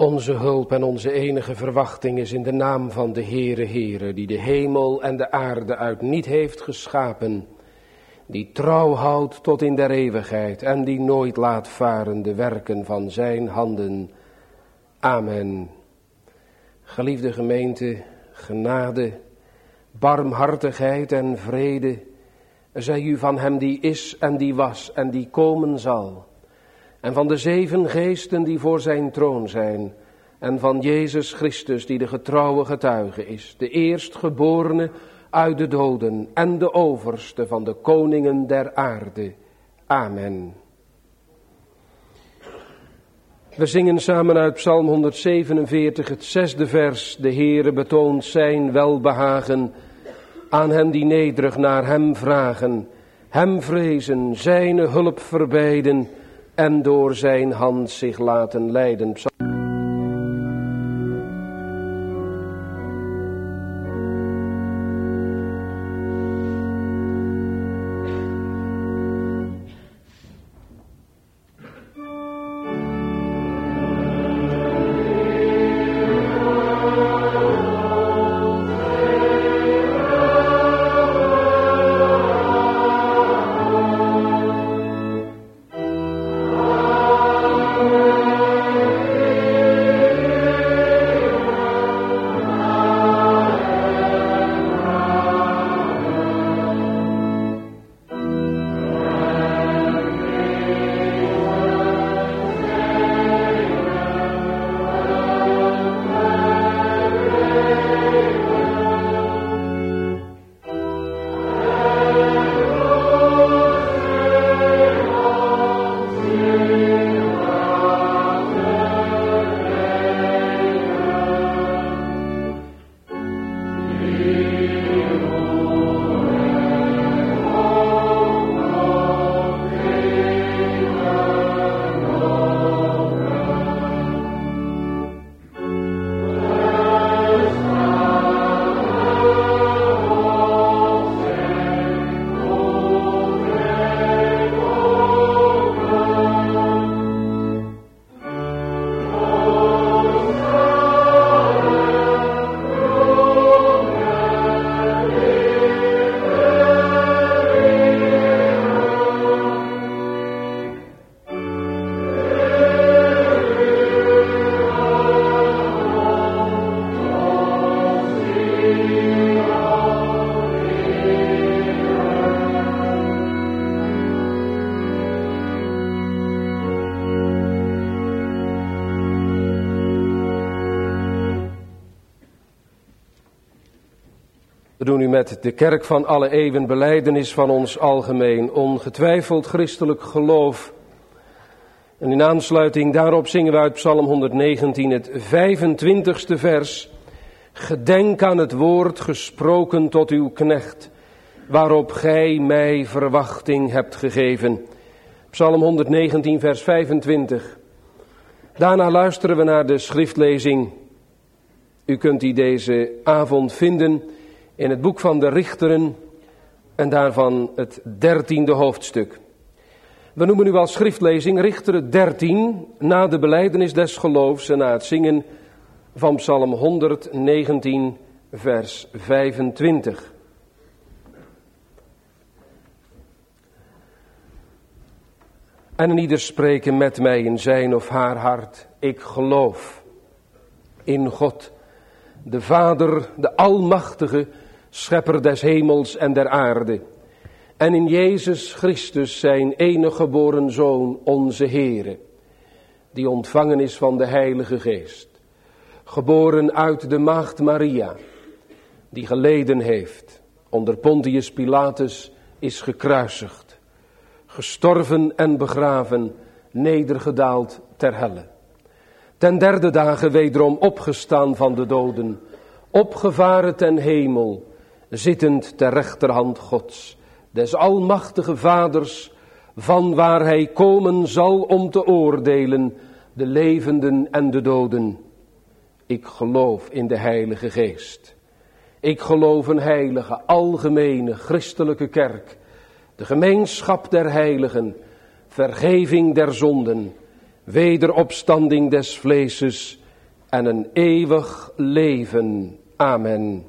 Onze hulp en onze enige verwachting is in de naam van de Heere, die de hemel en de aarde uit niet heeft geschapen, die trouw houdt tot in der eeuwigheid en die nooit laat varen de werken van zijn handen. Amen. Geliefde gemeente, genade, barmhartigheid en vrede zij u van hem die is en die was en die komen zal. En van de 7 geesten die voor zijn troon zijn. En van Jezus Christus die de getrouwe getuige is. De eerstgeborene uit de doden en de overste van de koningen der aarde. Amen. We zingen samen uit Psalm 147 het 6e vers. De Heere betoont zijn welbehagen aan hen die nederig naar hem vragen. Hem vrezen, zijn hulp verbijden en door zijn hand zich laten leiden. We doen u met de kerk van alle eeuwen belijdenis van ons algemeen, ongetwijfeld christelijk geloof. En in aansluiting daarop zingen we uit Psalm 119 het 25e vers. Gedenk aan het woord gesproken tot uw knecht, waarop gij mij verwachting hebt gegeven. Psalm 119 vers 25. Daarna luisteren we naar de schriftlezing. U kunt die deze avond vinden in het boek van de Richteren en daarvan het 13e hoofdstuk. We noemen nu als schriftlezing Richteren 13 na de belijdenis des geloofs en na het zingen van Psalm 119 vers 25. En een ieder spreken met mij in zijn of haar hart. Ik geloof in God, de Vader, de Almachtige, Schepper des hemels en der aarde. En in Jezus Christus, zijn enige geboren Zoon, onze Heere, die ontvangen is van de Heilige Geest. Geboren uit de maagd Maria, die geleden heeft, onder Pontius Pilatus is gekruisigd, gestorven en begraven, nedergedaald ter helle. Ten 3e dagen wederom opgestaan van de doden, opgevaren ten hemel, zittend ter rechterhand Gods, des almachtige Vaders, van waar hij komen zal om te oordelen de levenden en de doden. Ik geloof in de Heilige Geest. Ik geloof een heilige, algemene, christelijke kerk, de gemeenschap der heiligen, vergeving der zonden, wederopstanding des vleeses en een eeuwig leven. Amen.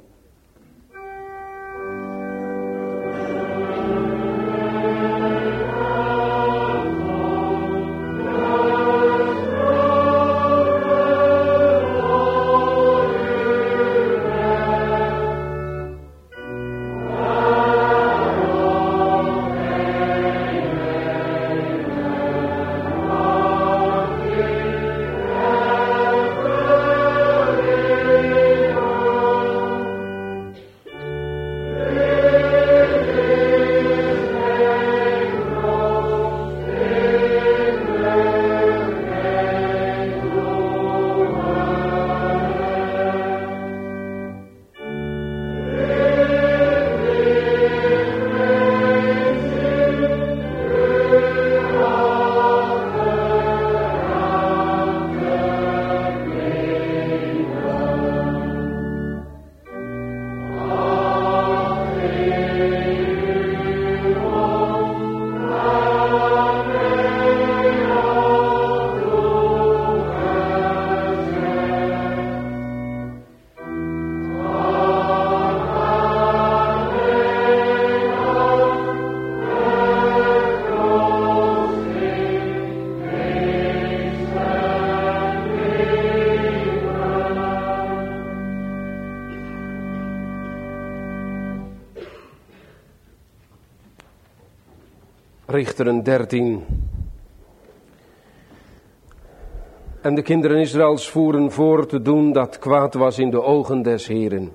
Richteren 13. En de kinderen Israëls voeren voor te doen dat kwaad was in de ogen des Heeren.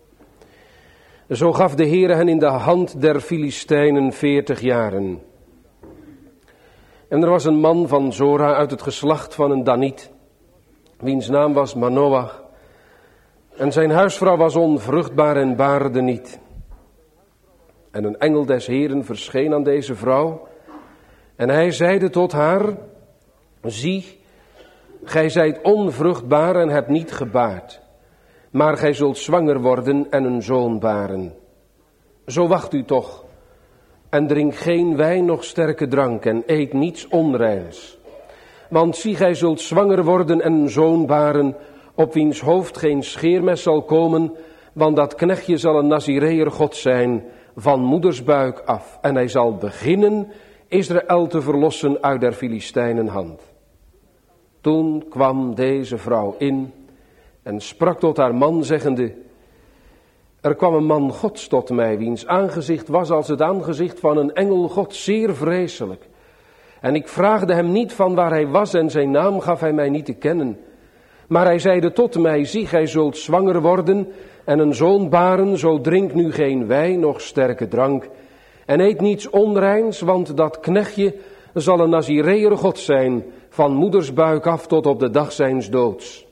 Zo gaf de Heere hen in de hand der Filistijnen 40 jaren. En er was een man van Zora uit het geslacht van een Daniet, wiens naam was Manoach. En zijn huisvrouw was onvruchtbaar en baarde niet. En een engel des Heeren verscheen aan deze vrouw. En hij zeide tot haar: zie, gij zijt onvruchtbaar en hebt niet gebaard. Maar gij zult zwanger worden en een zoon baren. Zo wacht u toch. En drink geen wijn noch sterke drank en eet niets onreins. Want zie, gij zult zwanger worden en een zoon baren, op wiens hoofd geen scheermes zal komen, want dat knechtje zal een Nazireër God zijn, van moedersbuik af. En hij zal beginnen Israël te verlossen uit der Filistijnen hand. Toen kwam deze vrouw in en sprak tot haar man, zeggende: er kwam een man Gods tot mij, wiens aangezicht was als het aangezicht van een engel Gods, zeer vreselijk. En ik vraagde hem niet van waar hij was en zijn naam gaf hij mij niet te kennen. Maar hij zeide tot mij: zie, gij zult zwanger worden en een zoon baren, zo drink nu geen wijn noch sterke drank. En eet niets onreins, want dat knechtje zal een Nazireër God zijn, van moedersbuik af tot op de dag zijns doods.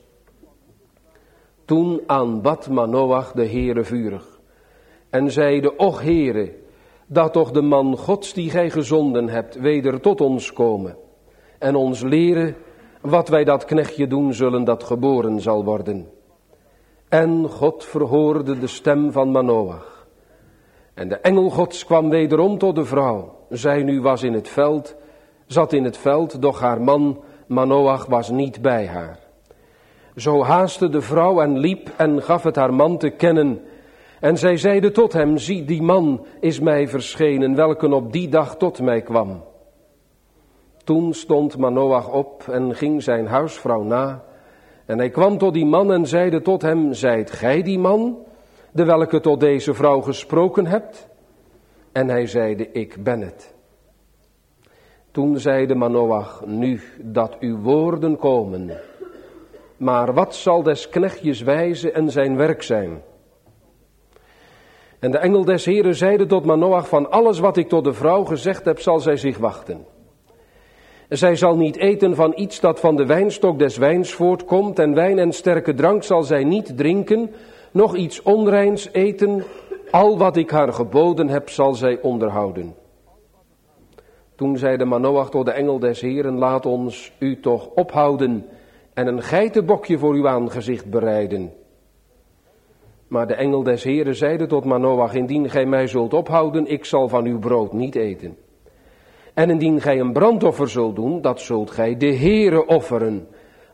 Toen aanbad Manoach de Heere vurig en zeide: och Heere, dat toch de man Gods die gij gezonden hebt weder tot ons komen en ons leren wat wij dat knechtje doen zullen dat geboren zal worden. En God verhoorde de stem van Manoach. En de engel Gods kwam wederom tot de vrouw. Zij nu was in het veld, zat in het veld, doch haar man Manoach was niet bij haar. Zo haastte de vrouw en liep en gaf het haar man te kennen. En zij zeide tot hem: zie, die man is mij verschenen, welke op die dag tot mij kwam. Toen stond Manoach op en ging zijn huisvrouw na. En hij kwam tot die man en zeide tot hem: zijt gij die man, de welke tot deze vrouw gesproken hebt? En hij zeide: ik ben het. Toen zeide Manoach: nu dat uw woorden komen, maar wat zal des knechtjes wijze en zijn werk zijn? En de engel des Heeren zeide tot Manoach: van alles wat ik tot de vrouw gezegd heb, zal zij zich wachten. Zij zal niet eten van iets dat van de wijnstok des wijns voortkomt, en wijn en sterke drank zal zij niet drinken, nog iets onreins eten. Al wat ik haar geboden heb, zal zij onderhouden. Toen zeide Manoach tot de engel des Heeren: laat ons u toch ophouden en een geitenbokje voor uw aangezicht bereiden. Maar de engel des Heeren zeide tot Manoach: indien gij mij zult ophouden, ik zal van uw brood niet eten. En indien gij een brandoffer zult doen, dat zult gij de Heere offeren.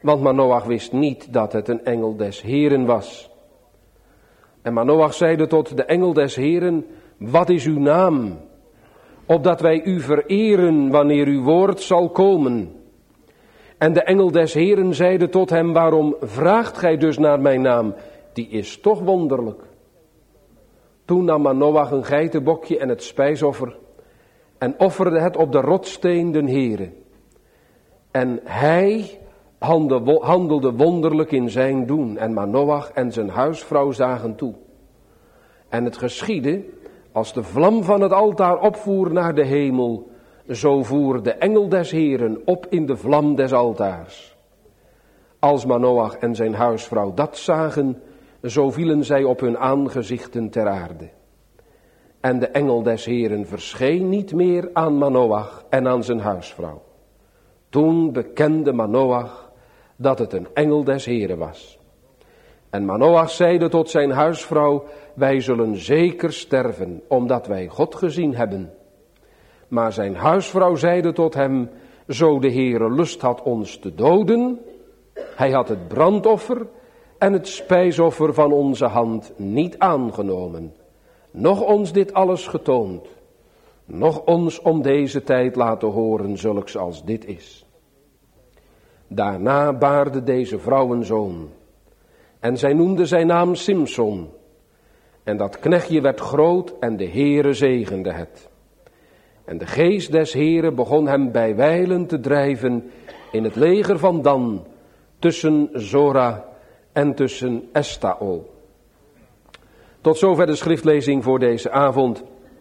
Want Manoach wist niet dat het een engel des Heren was. En Manoach zeide tot de engel des Heren: wat is uw naam? Opdat wij u vereren wanneer uw woord zal komen. En de engel des Heren zeide tot hem: waarom vraagt gij dus naar mijn naam? Die is toch wonderlijk. Toen nam Manoach een geitenbokje en het spijsoffer en offerde het op de rotssteen den Heere. En hij handelde wonderlijk in zijn doen. En Manoach en zijn huisvrouw zagen toe. En het geschiedde, als de vlam van het altaar opvoer naar de hemel, zo voer de engel des Heren op in de vlam des altaars. Als Manoach en zijn huisvrouw dat zagen, zo vielen zij op hun aangezichten ter aarde. En de engel des Heren verscheen niet meer aan Manoach en aan zijn huisvrouw. Toen bekende Manoach dat het een engel des Heren was. En Manoach zeide tot zijn huisvrouw: wij zullen zeker sterven, omdat wij God gezien hebben. Maar zijn huisvrouw zeide tot hem: zo de Heere lust had ons te doden, hij had het brandoffer en het spijsoffer van onze hand niet aangenomen, noch ons dit alles getoond, noch ons om deze tijd laten horen zulks als dit is. Daarna baarde deze vrouw een zoon, en zij noemde zijn naam Simson. En dat knechtje werd groot en de Heere zegende het. En de geest des Heere begon hem bijwijlen te drijven in het leger van Dan, tussen Zora en tussen Estaol. Tot zover de schriftlezing voor deze avond.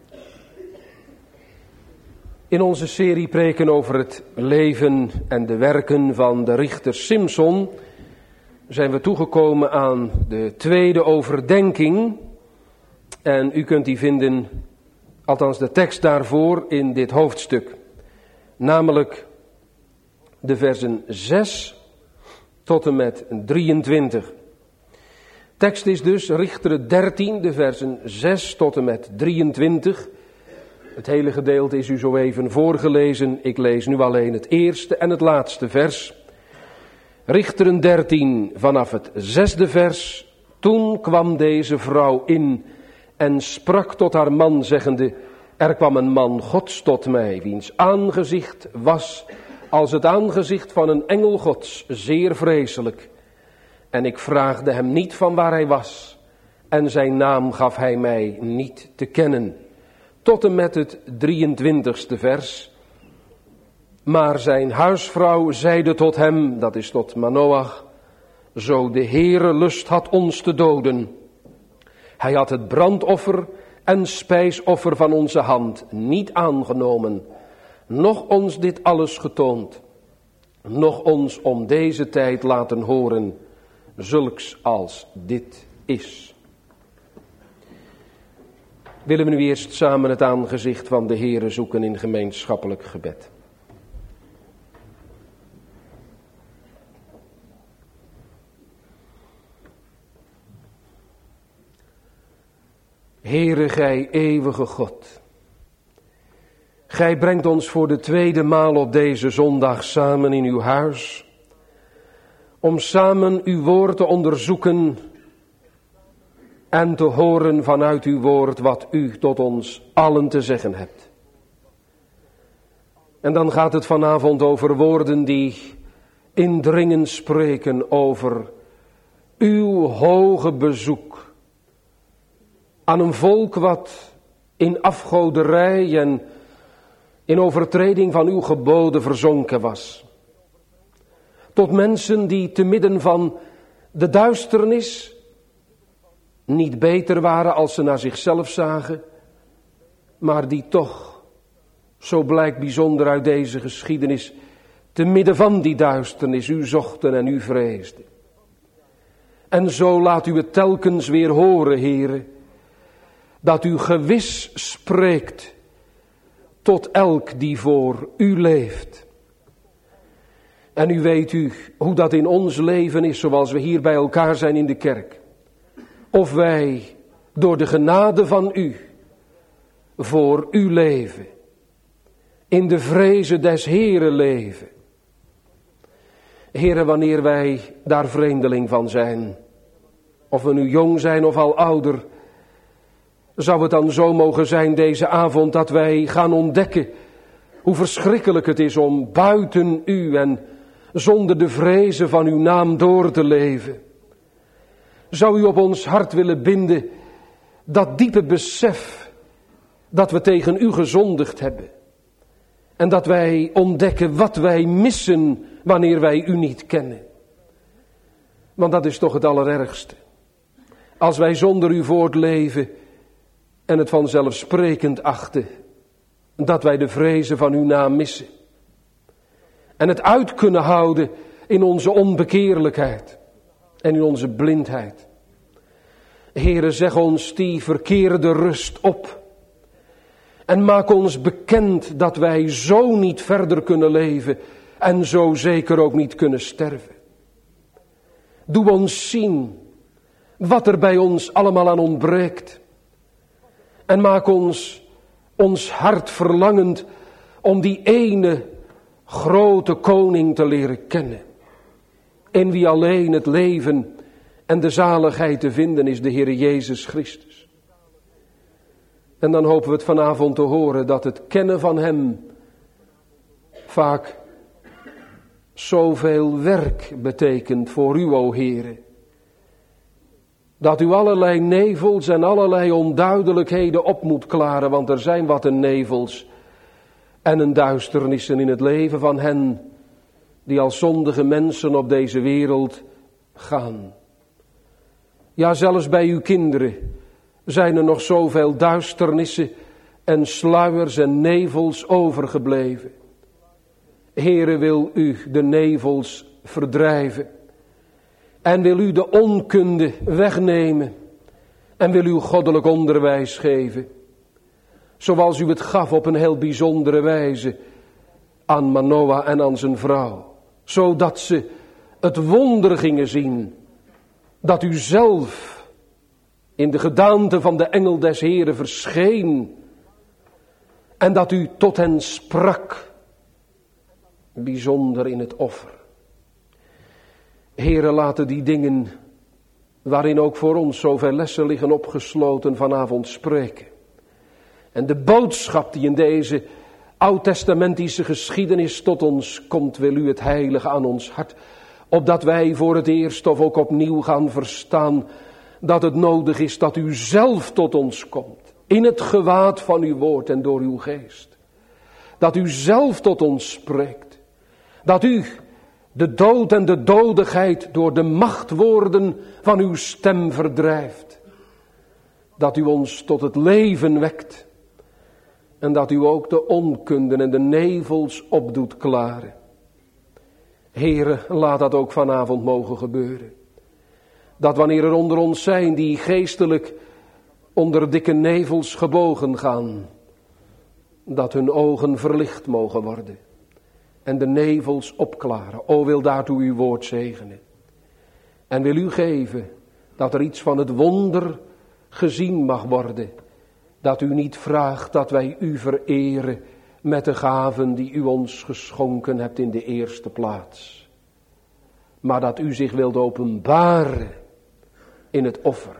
In onze serie preken over het leven en de werken van de richter Simson zijn we toegekomen aan de tweede overdenking. En u kunt die vinden, althans de tekst daarvoor, in dit hoofdstuk. Namelijk de versen 6 tot en met 23. Tekst is dus Richteren 13, de versen 6 tot en met 23. Het hele gedeelte is u zo even voorgelezen. Ik lees nu alleen het eerste en het laatste vers. Richteren 13 vanaf het 6e vers. Toen kwam deze vrouw in en sprak tot haar man zeggende: er kwam een man Gods tot mij, wiens aangezicht was als het aangezicht van een engel Gods, zeer vreselijk. En ik vraagde hem niet van waar hij was, en zijn naam gaf hij mij niet te kennen. Tot en met het 23e vers. Maar zijn huisvrouw zeide tot hem, dat is tot Manoach: zo de Heere lust had ons te doden. Hij had het brandoffer en spijsoffer van onze hand niet aangenomen, noch ons dit alles getoond, noch ons om deze tijd laten horen zulks als dit is. Willen we nu eerst samen het aangezicht van de Heere zoeken in gemeenschappelijk gebed. Heere, gij eeuwige God, gij brengt ons voor de tweede maal op deze zondag samen in uw huis, om samen uw woord te onderzoeken en te horen vanuit uw woord wat u tot ons allen te zeggen hebt. En dan gaat het vanavond over woorden die indringend spreken over uw hoge bezoek aan een volk wat in afgoderij en in overtreding van uw geboden verzonken was. Tot mensen die te midden van de duisternis niet beter waren als ze naar zichzelf zagen, maar die toch, zo blijkt bijzonder uit deze geschiedenis, te midden van die duisternis u zochten en u vreesden. En zo laat u het telkens weer horen, Heere, dat u gewis spreekt tot elk die voor u leeft. En u weet hoe dat in ons leven is, zoals we hier bij elkaar zijn in de kerk. Of wij door de genade van u voor u leven, in de vreze des Heren leven. Heere, wanneer wij daar vreemdeling van zijn, of we nu jong zijn of al ouder, zou het dan zo mogen zijn deze avond dat wij gaan ontdekken hoe verschrikkelijk het is om buiten u en zonder de vrezen van uw naam door te leven. Zou u op ons hart willen binden dat diepe besef dat we tegen u gezondigd hebben. En dat wij ontdekken wat wij missen wanneer wij u niet kennen. Want dat is toch het allerergste. Als wij zonder u voortleven en het vanzelfsprekend achten dat wij de vrezen van uw naam missen. En het uit kunnen houden in onze onbekeerlijkheid en in onze blindheid. Heere, zeg ons die verkeerde rust op. En maak ons bekend dat wij zo niet verder kunnen leven en zo zeker ook niet kunnen sterven. Doe ons zien wat er bij ons allemaal aan ontbreekt. En maak ons hart verlangend om die ene grote koning te leren kennen. In wie alleen het leven en de zaligheid te vinden is, de Heere Jezus Christus. En dan hopen we het vanavond te horen dat het kennen van hem vaak zoveel werk betekent voor u, o Heere. Dat u allerlei nevels en allerlei onduidelijkheden op moet klaren, want er zijn wat een nevels en een duisternissen in het leven van hen die als zondige mensen op deze wereld gaan. Ja, zelfs bij uw kinderen zijn er nog zoveel duisternissen en sluiers en nevels overgebleven. Heere, wil u de nevels verdrijven en wil u de onkunde wegnemen en wil u goddelijk onderwijs geven, zoals u het gaf op een heel bijzondere wijze aan Manoa en aan zijn vrouw, zodat ze het wonder gingen zien dat u zelf in de gedaante van de engel des Heren verscheen en dat u tot hen sprak, bijzonder in het offer. Heere, laten die dingen, waarin ook voor ons zoveel lessen liggen opgesloten, vanavond spreken. En de boodschap die in deze oud-testamentische geschiedenis tot ons komt, wil u het heilige aan ons hart, opdat wij voor het eerst of ook opnieuw gaan verstaan dat het nodig is dat u zelf tot ons komt, in het gewaad van uw woord en door uw geest. Dat u zelf tot ons spreekt, dat u de dood en de dodigheid door de machtwoorden van uw stem verdrijft. Dat u ons tot het leven wekt en dat u ook de onkunde en de nevels opdoet klaren. Heere, laat dat ook vanavond mogen gebeuren. Dat wanneer er onder ons zijn die geestelijk onder dikke nevels gebogen gaan, dat hun ogen verlicht mogen worden en de nevels opklaren. O, wil daartoe uw woord zegenen. En wil u geven dat er iets van het wonder gezien mag worden. Dat u niet vraagt dat wij u vereren met de gaven die u ons geschonken hebt in de eerste plaats. Maar dat u zich wilt openbaren in het offer.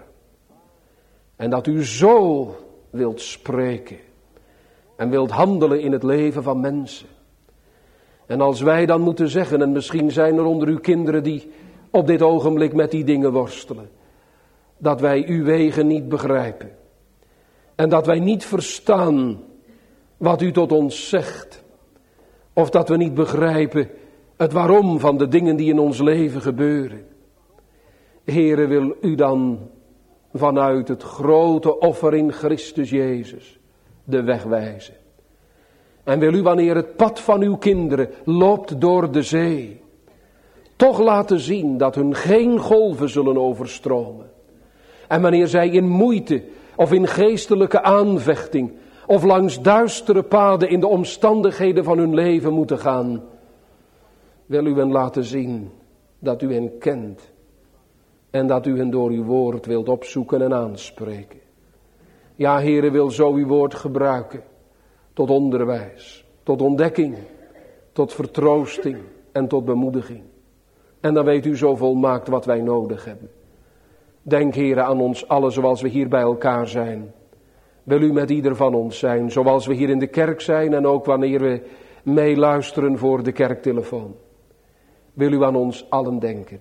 En dat u zo wilt spreken en wilt handelen in het leven van mensen. En als wij dan moeten zeggen, en misschien zijn er onder uw kinderen die op dit ogenblik met die dingen worstelen, dat wij uw wegen niet begrijpen. En dat wij niet verstaan wat u tot ons zegt. Of dat we niet begrijpen het waarom van de dingen die in ons leven gebeuren. Heere, wil u dan vanuit het grote offer in Christus Jezus de weg wijzen. En wil u, wanneer het pad van uw kinderen loopt door de zee, toch laten zien dat hun geen golven zullen overstromen. En wanneer zij in moeite of in geestelijke aanvechting of langs duistere paden in de omstandigheden van hun leven moeten gaan, wil u hen laten zien dat u hen kent en dat u hen door uw woord wilt opzoeken en aanspreken. Ja, Heere, wil zo uw woord gebruiken tot onderwijs, tot ontdekking, tot vertroosting en tot bemoediging. En dan weet u zo volmaakt wat wij nodig hebben. Denk, Heere, aan ons allen zoals we hier bij elkaar zijn. Wil u met ieder van ons zijn, zoals we hier in de kerk zijn en ook wanneer we meeluisteren voor de kerktelefoon. Wil u aan ons allen denken.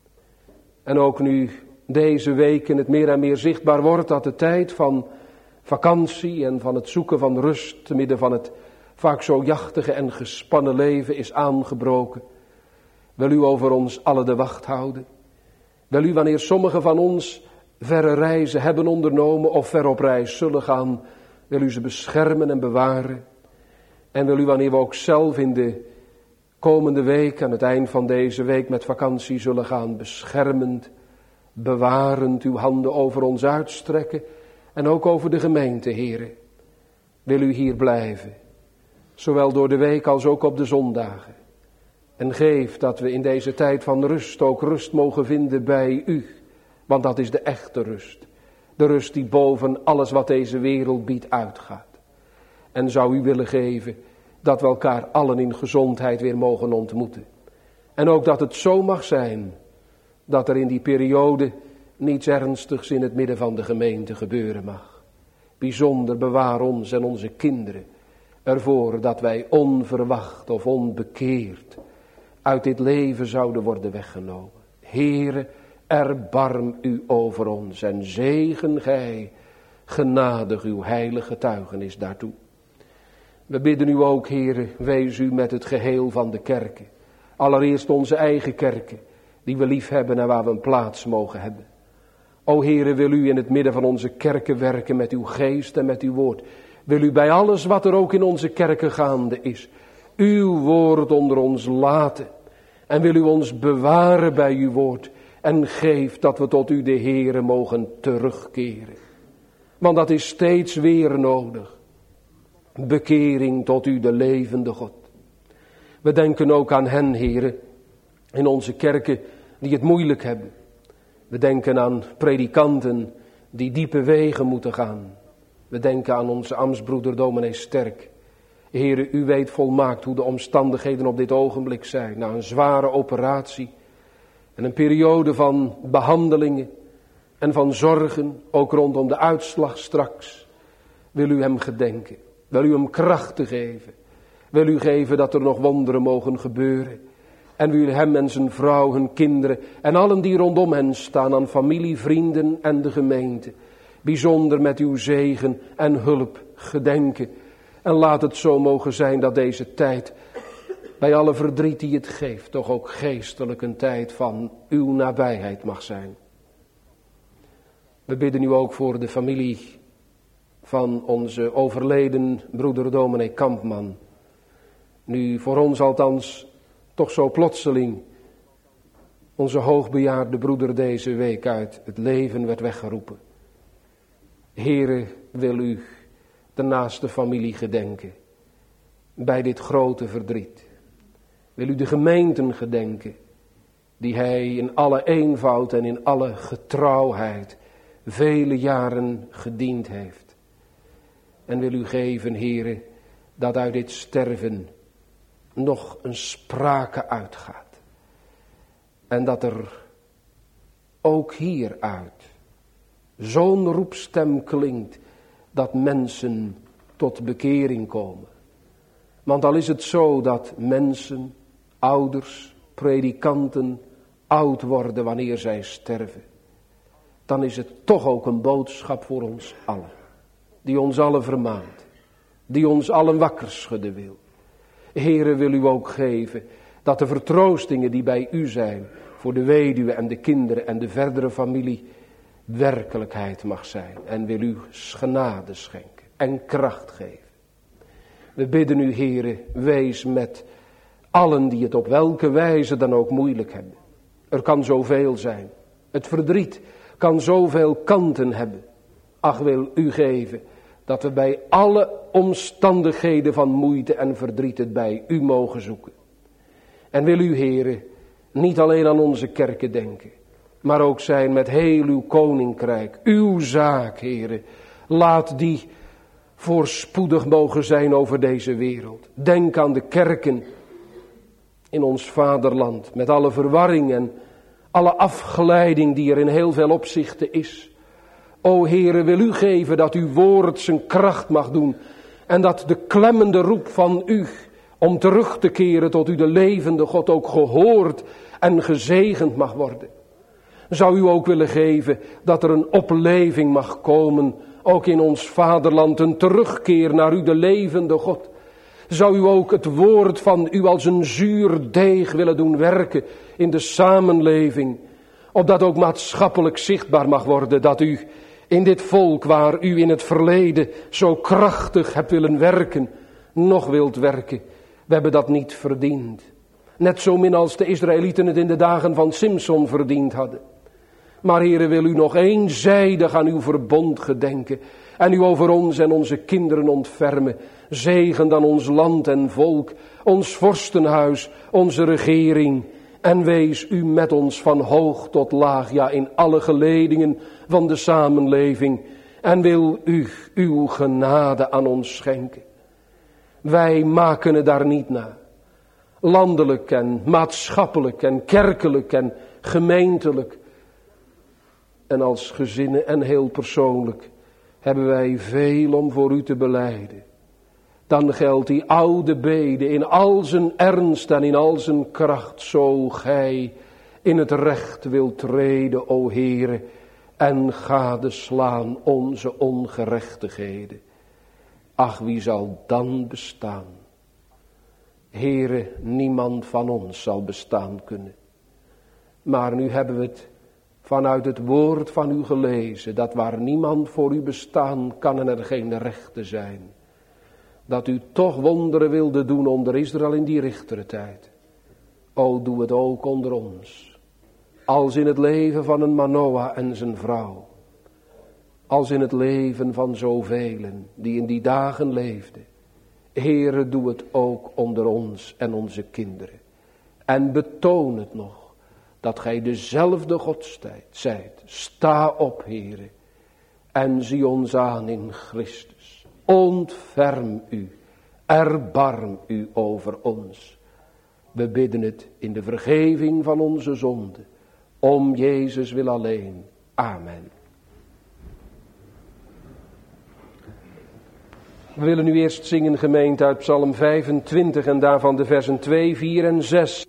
En ook nu deze weken het meer en meer zichtbaar wordt dat de tijd van vakantie en van het zoeken van rust, te midden van het vaak zo jachtige en gespannen leven is aangebroken. Wil u over ons allen de wacht houden. Wil u, wanneer sommigen van ons verre reizen hebben ondernomen of ver op reis zullen gaan, wil u ze beschermen en bewaren. En wil u, wanneer we ook zelf in de komende week, aan het eind van deze week met vakantie zullen gaan, beschermend, bewarend uw handen over ons uitstrekken en ook over de gemeente, Heere. Wil u hier blijven, zowel door de week als ook op de zondagen. En geef dat we in deze tijd van rust ook rust mogen vinden bij u. Want dat is de echte rust. De rust die boven alles wat deze wereld biedt uitgaat. En zou u willen geven dat we elkaar allen in gezondheid weer mogen ontmoeten. En ook dat het zo mag zijn dat er in die periode niets ernstigs in het midden van de gemeente gebeuren mag. Bijzonder bewaar ons en onze kinderen ervoor dat wij onverwacht of onbekeerd uit dit leven zouden worden weggenomen. Heere, erbarm u over ons en zegen gij genadig uw heilige getuigenis daartoe. We bidden u ook, Heere, wees u met het geheel van de kerken. Allereerst onze eigen kerken, die we lief hebben en waar we een plaats mogen hebben. O Heere, wil u in het midden van onze kerken werken met uw geest en met uw woord. Wil u bij alles wat er ook in onze kerken gaande is, uw woord onder ons laten. En wil u ons bewaren bij uw woord. En geef dat we tot u de Heere mogen terugkeren. Want dat is steeds weer nodig. Bekering tot u de levende God. We denken ook aan hen, Heere, in onze kerken die het moeilijk hebben. We denken aan predikanten die diepe wegen moeten gaan. We denken aan onze ambtsbroeder dominee Sterk. Heere, u weet volmaakt hoe de omstandigheden op dit ogenblik zijn. Na een zware operatie en een periode van behandelingen en van zorgen, ook rondom de uitslag straks. Wil u hem gedenken, wil u hem krachten geven. Wil u geven dat er nog wonderen mogen gebeuren. En wil u hem en zijn vrouw, hun kinderen en allen die rondom hen staan, aan familie, vrienden en de gemeente, bijzonder met uw zegen en hulp gedenken. En laat het zo mogen zijn dat deze tijd, bij alle verdriet die het geeft, toch ook geestelijk een tijd van uw nabijheid mag zijn. We bidden u ook voor de familie van onze overleden broeder dominee Kampman. Nu voor ons althans toch zo plotseling onze hoogbejaarde broeder deze week uit het leven werd weggeroepen. Heere, wil u de naaste familie gedenken bij dit grote verdriet. Wil u de gemeenten gedenken die hij in alle eenvoud en in alle getrouwheid vele jaren gediend heeft. En wil u geven, Heere, dat uit dit sterven nog een sprake uitgaat. En dat er ook hieruit zo'n roepstem klinkt dat mensen tot bekering komen. Want al is het zo dat mensen, ouders, predikanten oud worden wanneer zij sterven, dan is het toch ook een boodschap voor ons allen. Die ons allen vermaant. Die ons allen wakker schudden wil. Heere, wil u ook geven dat de vertroostingen die bij u zijn voor de weduwe en de kinderen en de verdere familie werkelijkheid mag zijn. En wil u genade schenken en kracht geven. We bidden u, Heere, wees met allen die het op welke wijze dan ook moeilijk hebben. Er kan zoveel zijn. Het verdriet kan zoveel kanten hebben. Ach, wil u geven dat we bij alle omstandigheden van moeite en verdriet het bij u mogen zoeken. En wil u, Heere, niet alleen aan onze kerken denken, maar ook zijn met heel uw koninkrijk, uw zaak, Heere. Laat die voorspoedig mogen zijn over deze wereld. Denk aan de kerken in ons vaderland. Met alle verwarring en alle afgeleiding die er in heel veel opzichten is. O Heere, wil u geven dat uw woord zijn kracht mag doen. En dat de klemmende roep van u om terug te keren tot u de levende God ook gehoord en gezegend mag worden. Zou u ook willen geven dat er een opleving mag komen, ook in ons vaderland, een terugkeer naar u de levende God. Zou u ook het woord van u als een zuur deeg willen doen werken in de samenleving, opdat ook maatschappelijk zichtbaar mag worden dat u in dit volk waar u in het verleden zo krachtig hebt willen werken, nog wilt werken. We hebben dat niet verdiend. Net zo min als de Israëlieten het in de dagen van Simson verdiend hadden. Maar Heere, wil u nog eenzijdig aan uw verbond gedenken en u over ons en onze kinderen ontfermen. Zegen dan ons land en volk, ons vorstenhuis, onze regering. En wees u met ons van hoog tot laag, ja in alle geledingen van de samenleving. En wil u uw genade aan ons schenken. Wij maken het daar niet naar. Landelijk en maatschappelijk en kerkelijk en gemeentelijk. En als gezinnen en heel persoonlijk hebben wij veel om voor u te belijden. Dan geldt die oude bede in al zijn ernst en in al zijn kracht, zo gij in het recht wilt treden, o Heere, en gadeslaan onze ongerechtigheden. Ach, wie zal dan bestaan? Heere, niemand van ons zal bestaan kunnen. Maar nu hebben we het vanuit het woord van u gelezen, dat waar niemand voor u bestaan kan en er geen rechte zijn. Dat u toch wonderen wilde doen onder Israël in die richtertijd. O, doe het ook onder ons. Als in het leven van een Manoah en zijn vrouw. Als in het leven van zoveel die in die dagen leefden. Heere, doe het ook onder ons en onze kinderen. En betoon het nog. Dat gij dezelfde God zijt. Sta op, Heere. En zie ons aan in Christus. Ontferm u. Erbarm u over ons. We bidden het in de vergeving van onze zonden. Om Jezus wil alleen. Amen. We willen nu eerst zingen, gemeente, uit Psalm 25 en daarvan de versen 2, 4 en 6.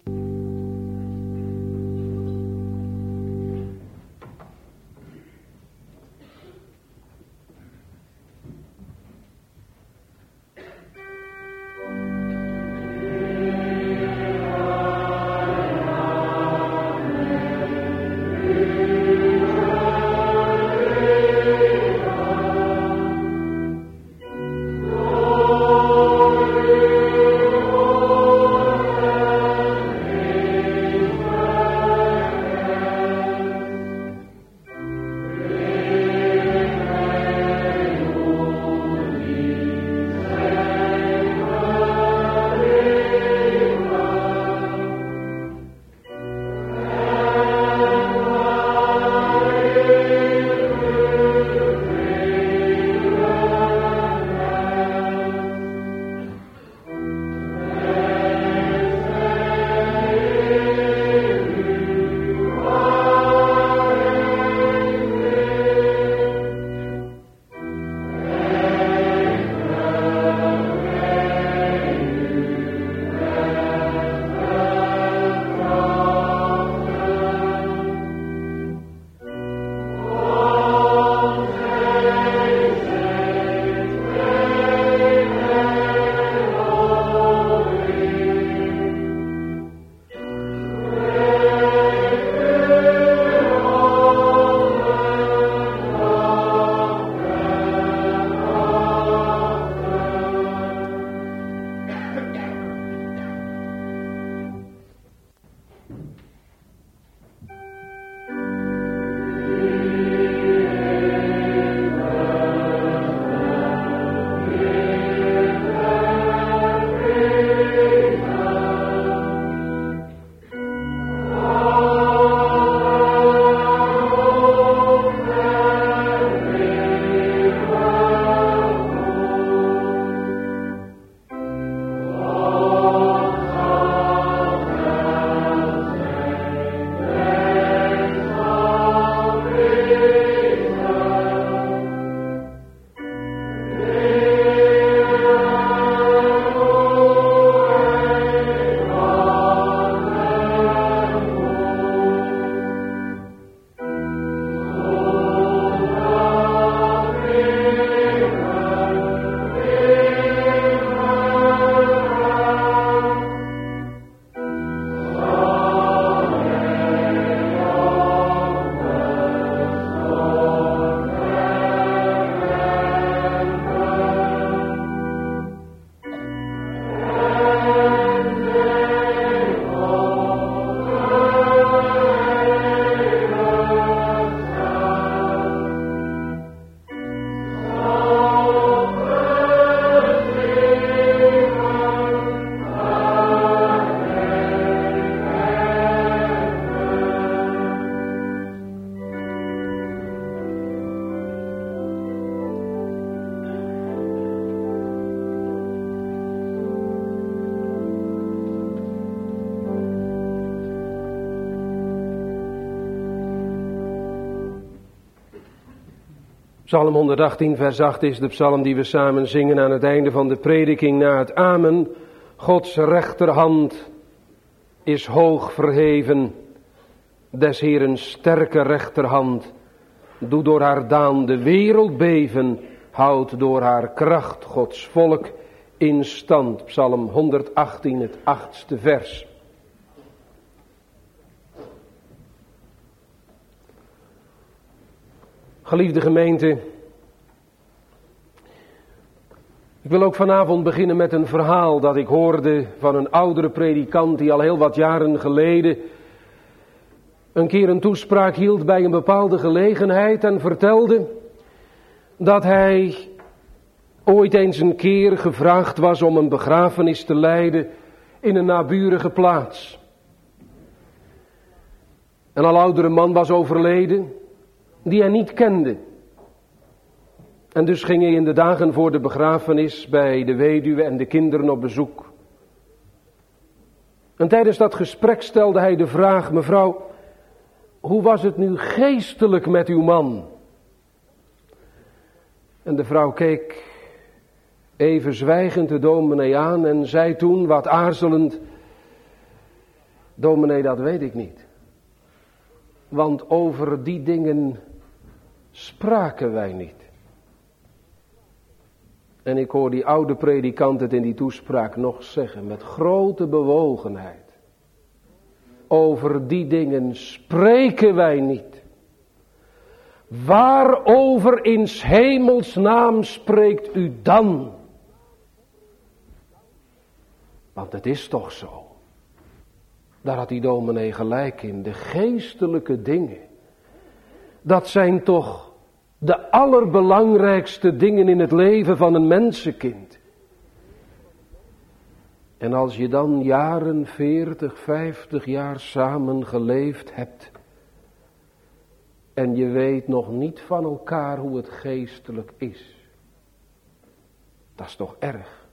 Psalm 118 vers 8 is de psalm die we samen zingen aan het einde van de prediking na het amen. Gods rechterhand is hoog verheven, des Heeren sterke rechterhand. Doet door haar daan de wereld beven, houdt door haar kracht Gods volk in stand. Psalm 118, het 8e vers. Geliefde gemeente, ik wil ook vanavond beginnen met een verhaal dat ik hoorde van een oudere predikant die al heel wat jaren geleden een keer een toespraak hield bij een bepaalde gelegenheid en vertelde dat hij ooit eens een keer gevraagd was om een begrafenis te leiden in een naburige plaats. Een al oudere man was overleden die hij niet kende. En dus ging hij in de dagen voor de begrafenis bij de weduwe en de kinderen op bezoek. En tijdens dat gesprek stelde hij de vraag: mevrouw, hoe was het nu geestelijk met uw man? En de vrouw keek even zwijgend de dominee aan en zei toen wat aarzelend: dominee, dat weet ik niet. Want over die dingen spraken wij niet. En ik hoor die oude predikant het in die toespraak nog zeggen met grote bewogenheid. Over die dingen spreken wij niet. Waarover in 's hemels naam spreekt u dan? Want het is toch zo. Daar had die dominee gelijk in. De geestelijke dingen. Dat zijn toch de allerbelangrijkste dingen in het leven van een mensenkind. En als je dan jaren, 40, 50 jaar samen geleefd hebt. En je weet nog niet van elkaar hoe het geestelijk is. Dat is toch erg.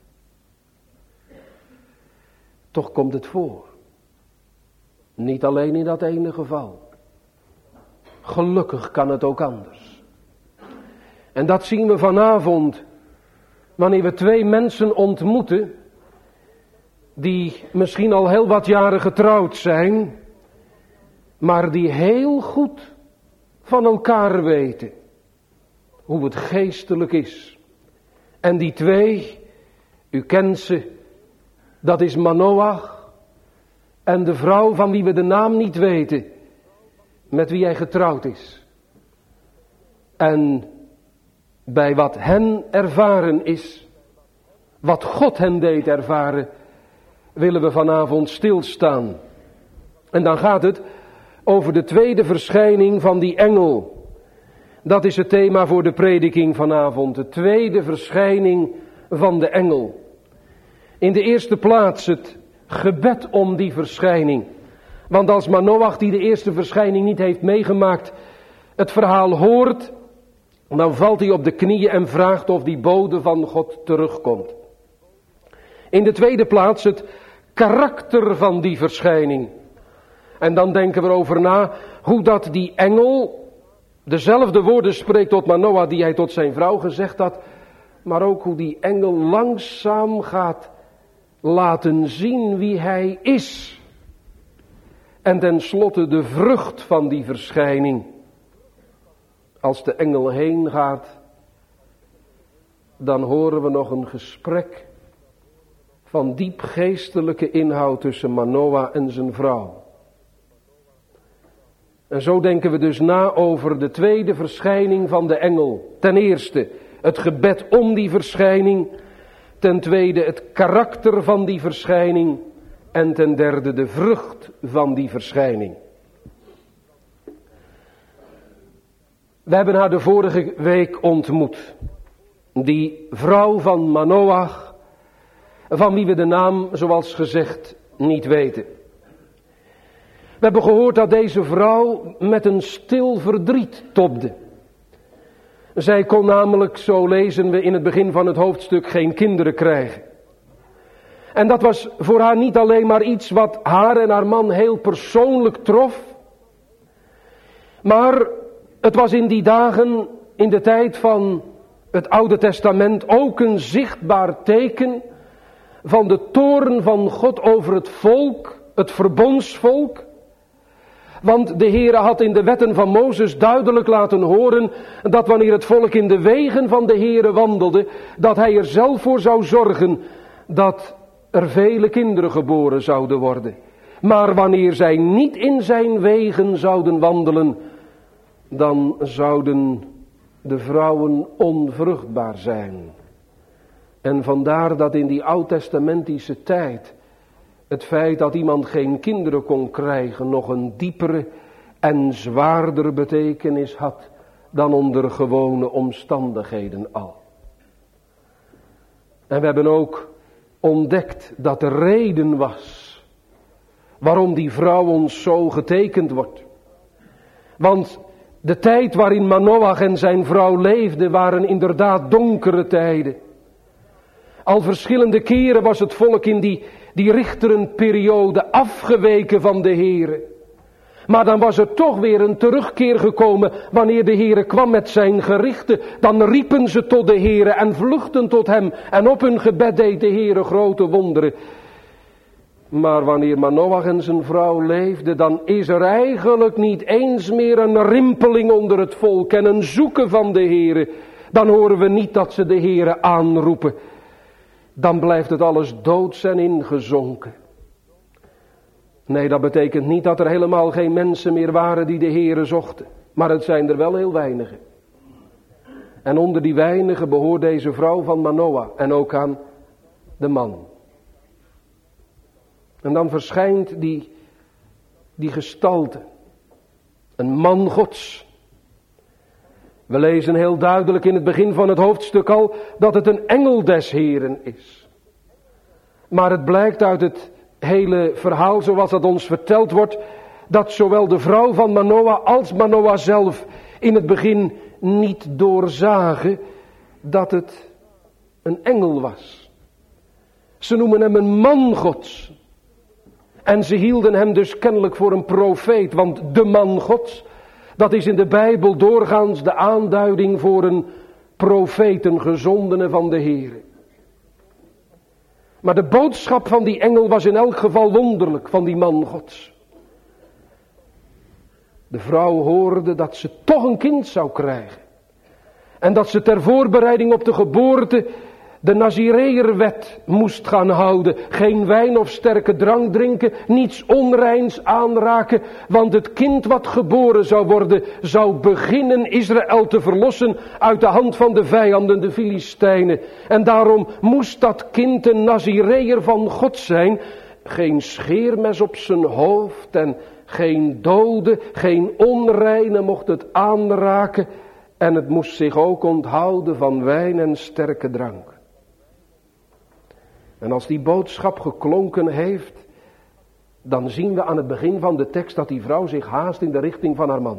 Toch komt het voor. Niet alleen in dat ene geval. Gelukkig kan het ook anders. En dat zien we vanavond, wanneer we twee mensen ontmoeten, die misschien al heel wat jaren getrouwd zijn, maar die heel goed van elkaar weten hoe het geestelijk is. En die twee, u kent ze, dat is Manoach en de vrouw van wie we de naam niet weten, met wie hij getrouwd is. En bij wat hen ervaren is, wat God hen deed ervaren, willen we vanavond stilstaan. En dan gaat het over de tweede verschijning van die engel. Dat is het thema voor de prediking vanavond. De tweede verschijning van de engel. In de eerste plaats het gebed om die verschijning. Want als Manoach, die de eerste verschijning niet heeft meegemaakt, het verhaal hoort, dan valt hij op de knieën en vraagt of die bode van God terugkomt. In de tweede plaats het karakter van die verschijning. En dan denken we erover na hoe dat die engel dezelfde woorden spreekt tot Manoach die hij tot zijn vrouw gezegd had. Maar ook hoe die engel langzaam gaat laten zien wie hij is. En tenslotte de vrucht van die verschijning. Als de engel heen gaat, dan horen we nog een gesprek van diep geestelijke inhoud tussen Manoach en zijn vrouw. En zo denken we dus na over de tweede verschijning van de engel. Ten eerste het gebed om die verschijning. Ten tweede het karakter van die verschijning. En ten derde de vrucht van die verschijning. We hebben haar de vorige week ontmoet. Die vrouw van Manoach, van wie we de naam, zoals gezegd, niet weten. We hebben gehoord dat deze vrouw met een stil verdriet tobde. Zij kon namelijk, zo lezen we in het begin van het hoofdstuk, geen kinderen krijgen. En dat was voor haar niet alleen maar iets wat haar en haar man heel persoonlijk trof. Maar het was in die dagen in de tijd van het Oude Testament ook een zichtbaar teken van de toorn van God over het volk, het verbondsvolk. Want de Heere had in de wetten van Mozes duidelijk laten horen dat wanneer het volk in de wegen van de Heere wandelde, dat hij er zelf voor zou zorgen dat er vele kinderen geboren zouden worden. Maar wanneer zij niet in zijn wegen zouden wandelen, dan zouden de vrouwen onvruchtbaar zijn. En vandaar dat in die oud-testamentische tijd het feit dat iemand geen kinderen kon krijgen nog een diepere en zwaardere betekenis had dan onder gewone omstandigheden al. En we hebben ook ontdekt dat de reden was waarom die vrouw ons zo getekend wordt. Want de tijd waarin Manoach en zijn vrouw leefden waren inderdaad donkere tijden. Al verschillende keren was het volk in die richterenperiode afgeweken van de Heere. Maar dan was er toch weer een terugkeer gekomen wanneer de Heere kwam met zijn gerichten. Dan riepen ze tot de Heere en vluchtten tot hem. En op hun gebed deed de Heere grote wonderen. Maar wanneer Manoach en zijn vrouw leefden, dan is er eigenlijk niet eens meer een rimpeling onder het volk en een zoeken van de Heere. Dan horen we niet dat ze de Heere aanroepen. Dan blijft het alles doods en ingezonken. Nee, dat betekent niet dat er helemaal geen mensen meer waren die de Heere zochten. Maar het zijn er wel heel weinigen. En onder die weinigen behoort deze vrouw van Manoach en ook aan de man. En dan verschijnt die gestalte. Een man Gods. We lezen heel duidelijk in het begin van het hoofdstuk al dat het een engel des Heren is. Maar het blijkt uit het hele verhaal zoals dat ons verteld wordt, dat zowel de vrouw van Manoach als Manoach zelf in het begin niet doorzagen dat het een engel was. Ze noemen hem een man Gods. En ze hielden hem dus kennelijk voor een profeet, want de man Gods, dat is in de Bijbel doorgaans de aanduiding voor een profeet, een gezondene van de Heere. Maar de boodschap van die engel was in elk geval wonderlijk, van die man Gods. De vrouw hoorde dat ze toch een kind zou krijgen. En dat ze ter voorbereiding op de geboorte de Nazireërwet moest gaan houden. Geen wijn of sterke drank drinken, niets onreins aanraken. Want het kind wat geboren zou worden, zou beginnen Israël te verlossen uit de hand van de vijanden, de Filistijnen. En daarom moest dat kind een Nazireër van God zijn. Geen scheermes op zijn hoofd en geen dode, geen onreine mocht het aanraken. En het moest zich ook onthouden van wijn en sterke drank. En als die boodschap geklonken heeft, dan zien we aan het begin van de tekst dat die vrouw zich haast in de richting van haar man.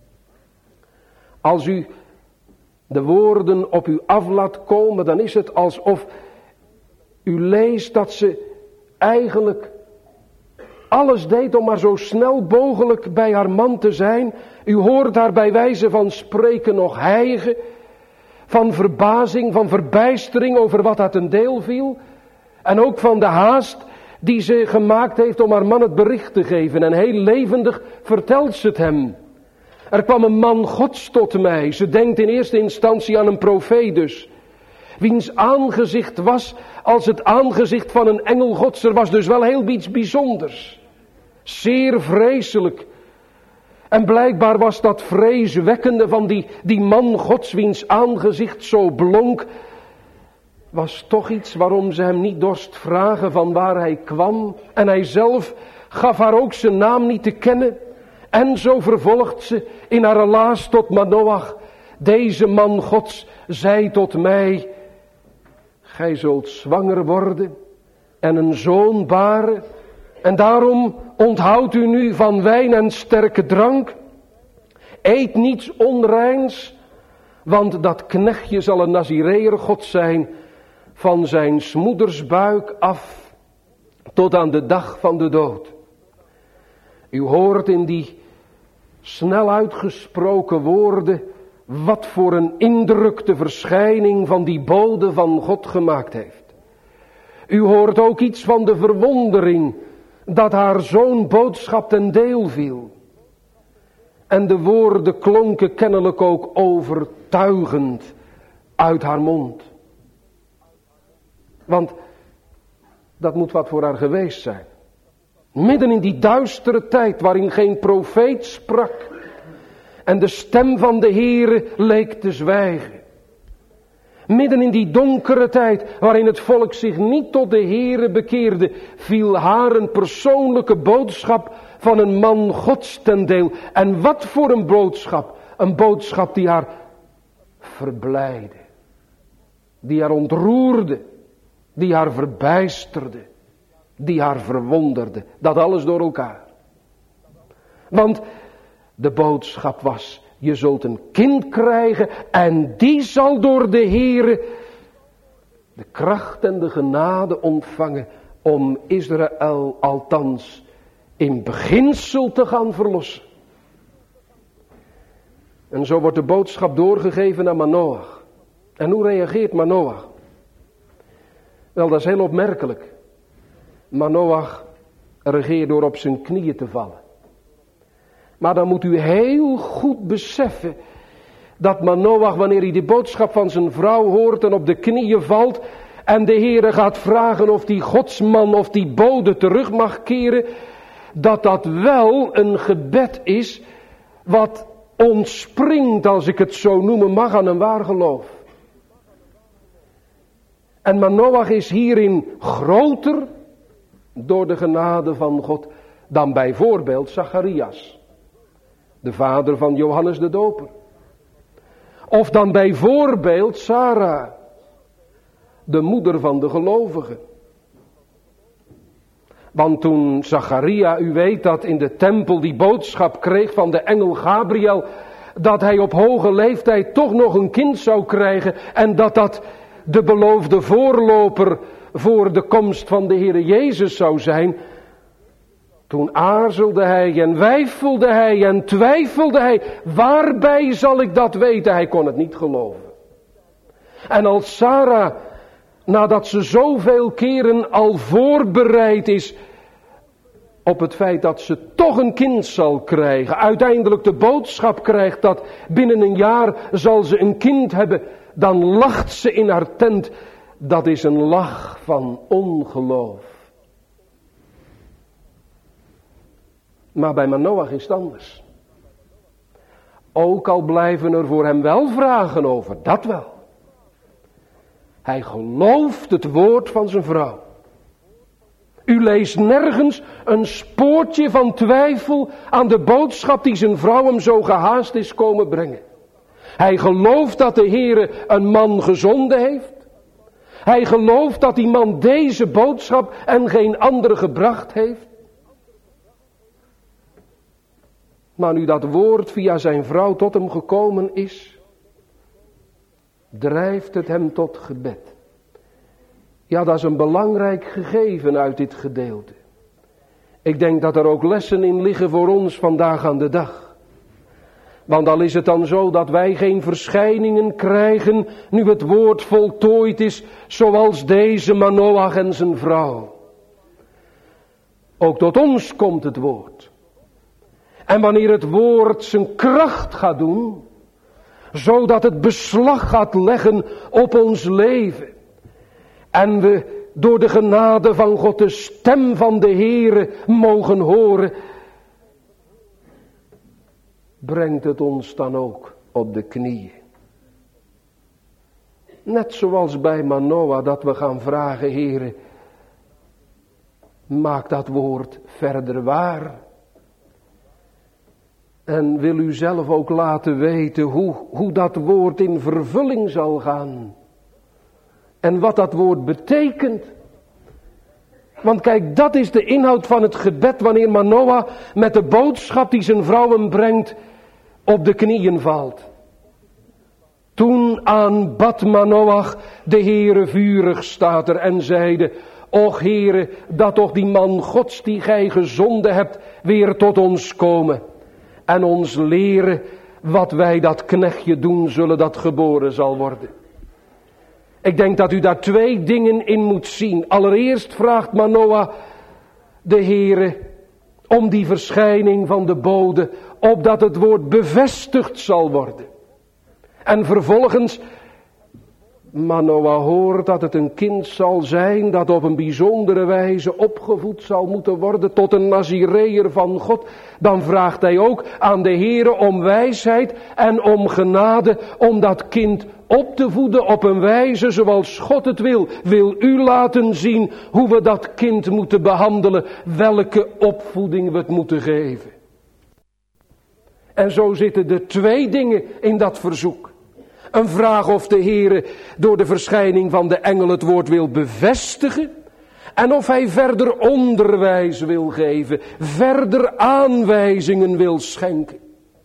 Als u de woorden op u af laat komen, dan is het alsof u leest dat ze eigenlijk alles deed om maar zo snel mogelijk bij haar man te zijn. U hoort haar bij wijze van spreken nog hijgen, van verbazing, van verbijstering over wat haar ten deel viel. En ook van de haast die ze gemaakt heeft om haar man het bericht te geven. En heel levendig vertelt ze het hem. Er kwam een man Gods tot mij. Ze denkt in eerste instantie aan een profeet dus. Wiens aangezicht was als het aangezicht van een engel Gods. Er was dus wel heel iets bijzonders. Zeer vreselijk. En blijkbaar was dat vreeswekkende van die man Gods, wiens aangezicht zo blonk, was toch iets waarom ze hem niet dorst vragen van waar hij kwam. En hij zelf gaf haar ook zijn naam niet te kennen. En zo vervolgt ze in haar relaas tot Manoach. Deze man Gods zei tot mij: gij zult zwanger worden en een zoon baren. En daarom onthoudt u nu van wijn en sterke drank. Eet niets onreins, want dat knechtje zal een Nazireër God zijn van zijn moeders buik af tot aan de dag van de dood. U hoort in die snel uitgesproken woorden wat voor een indruk de verschijning van die bode van God gemaakt heeft. U hoort ook iets van de verwondering dat haar zo'n boodschap ten deel viel. En de woorden klonken kennelijk ook overtuigend uit haar mond. Want dat moet wat voor haar geweest zijn. Midden in die duistere tijd waarin geen profeet sprak en de stem van de Heere leek te zwijgen. Midden in die donkere tijd waarin het volk zich niet tot de Heere bekeerde, viel haar een persoonlijke boodschap van een man Gods ten deel. En wat voor een boodschap? Een boodschap die haar verblijdde, die haar ontroerde, die haar verbijsterde, die haar verwonderde. Dat alles door elkaar. Want de boodschap was: je zult een kind krijgen en die zal door de Heere de kracht en de genade ontvangen om Israël althans in beginsel te gaan verlossen. En zo wordt de boodschap doorgegeven aan Manoach. En hoe reageert Manoach? Wel, dat is heel opmerkelijk. Manoach reageert door op zijn knieën te vallen. Maar dan moet u heel goed beseffen dat Manoach, wanneer hij de boodschap van zijn vrouw hoort en op de knieën valt en de Heere gaat vragen of die godsman of die bode terug mag keren, dat dat wel een gebed is wat ontspringt, als ik het zo noemen mag, aan een waar geloof. En Manoach is hierin groter door de genade van God dan bijvoorbeeld Zacharias, de vader van Johannes de Doper. Of dan bijvoorbeeld Sarah, de moeder van de gelovigen. Want toen Zacharia, u weet dat in de tempel die boodschap kreeg van de engel Gabriel, dat hij op hoge leeftijd toch nog een kind zou krijgen en dat de beloofde voorloper voor de komst van de Heere Jezus zou zijn. Toen aarzelde hij en weifelde hij en twijfelde hij. Waarbij zal ik dat weten? Hij kon het niet geloven. En als Sarah, nadat ze zoveel keren al voorbereid is op het feit dat ze toch een kind zal krijgen, uiteindelijk de boodschap krijgt dat binnen een jaar zal ze een kind hebben, dan lacht ze in haar tent. Dat is een lach van ongeloof. Maar bij Manoach is het anders. Ook al blijven er voor hem wel vragen over, dat wel. Hij gelooft het woord van zijn vrouw. U leest nergens een spoortje van twijfel aan de boodschap die zijn vrouw hem zo gehaast is komen brengen. Hij gelooft dat de Heere een man gezonden heeft. Hij gelooft dat die man deze boodschap en geen andere gebracht heeft. Maar nu dat woord via zijn vrouw tot hem gekomen is, drijft het hem tot gebed. Ja, dat is een belangrijk gegeven uit dit gedeelte. Ik denk dat er ook lessen in liggen voor ons vandaag aan de dag. Want al is het dan zo dat wij geen verschijningen krijgen nu het woord voltooid is, zoals deze Manoach en zijn vrouw. Ook tot ons komt het woord. En wanneer het woord zijn kracht gaat doen, zodat het beslag gaat leggen op ons leven, en we door de genade van God de stem van de Heere mogen horen, brengt het ons dan ook op de knieën. Net zoals bij Manoach dat we gaan vragen, Heere, maak dat woord verder waar. En wil u zelf ook laten weten hoe dat woord in vervulling zal gaan. En wat dat woord betekent. Want kijk, dat is de inhoud van het gebed wanneer Manoach met de boodschap die zijn vrouw hem brengt op de knieën valt. Toen aanbad Manoach de Heere vurig, staat er, en zeide: Och Heere, dat toch die man Gods die gij gezonden hebt weer tot ons komen en ons leren wat wij dat knechtje doen zullen dat geboren zal worden. Ik denk dat u daar 2 dingen in moet zien. Allereerst vraagt Manoah de Heere om die verschijning van de bode, opdat het woord bevestigd zal worden. En vervolgens, Manoah hoort dat het een kind zal zijn dat op een bijzondere wijze opgevoed zal moeten worden tot een Nazireër van God. Dan vraagt hij ook aan de Heere om wijsheid en om genade om dat kind op te voeden op een wijze zoals God het wil. Wil u laten zien hoe we dat kind moeten behandelen, welke opvoeding we het moeten geven. En zo zitten er 2 dingen in dat verzoek. Een vraag of de Heere door de verschijning van de engel het woord wil bevestigen. En of hij verder onderwijs wil geven, verder aanwijzingen wil schenken.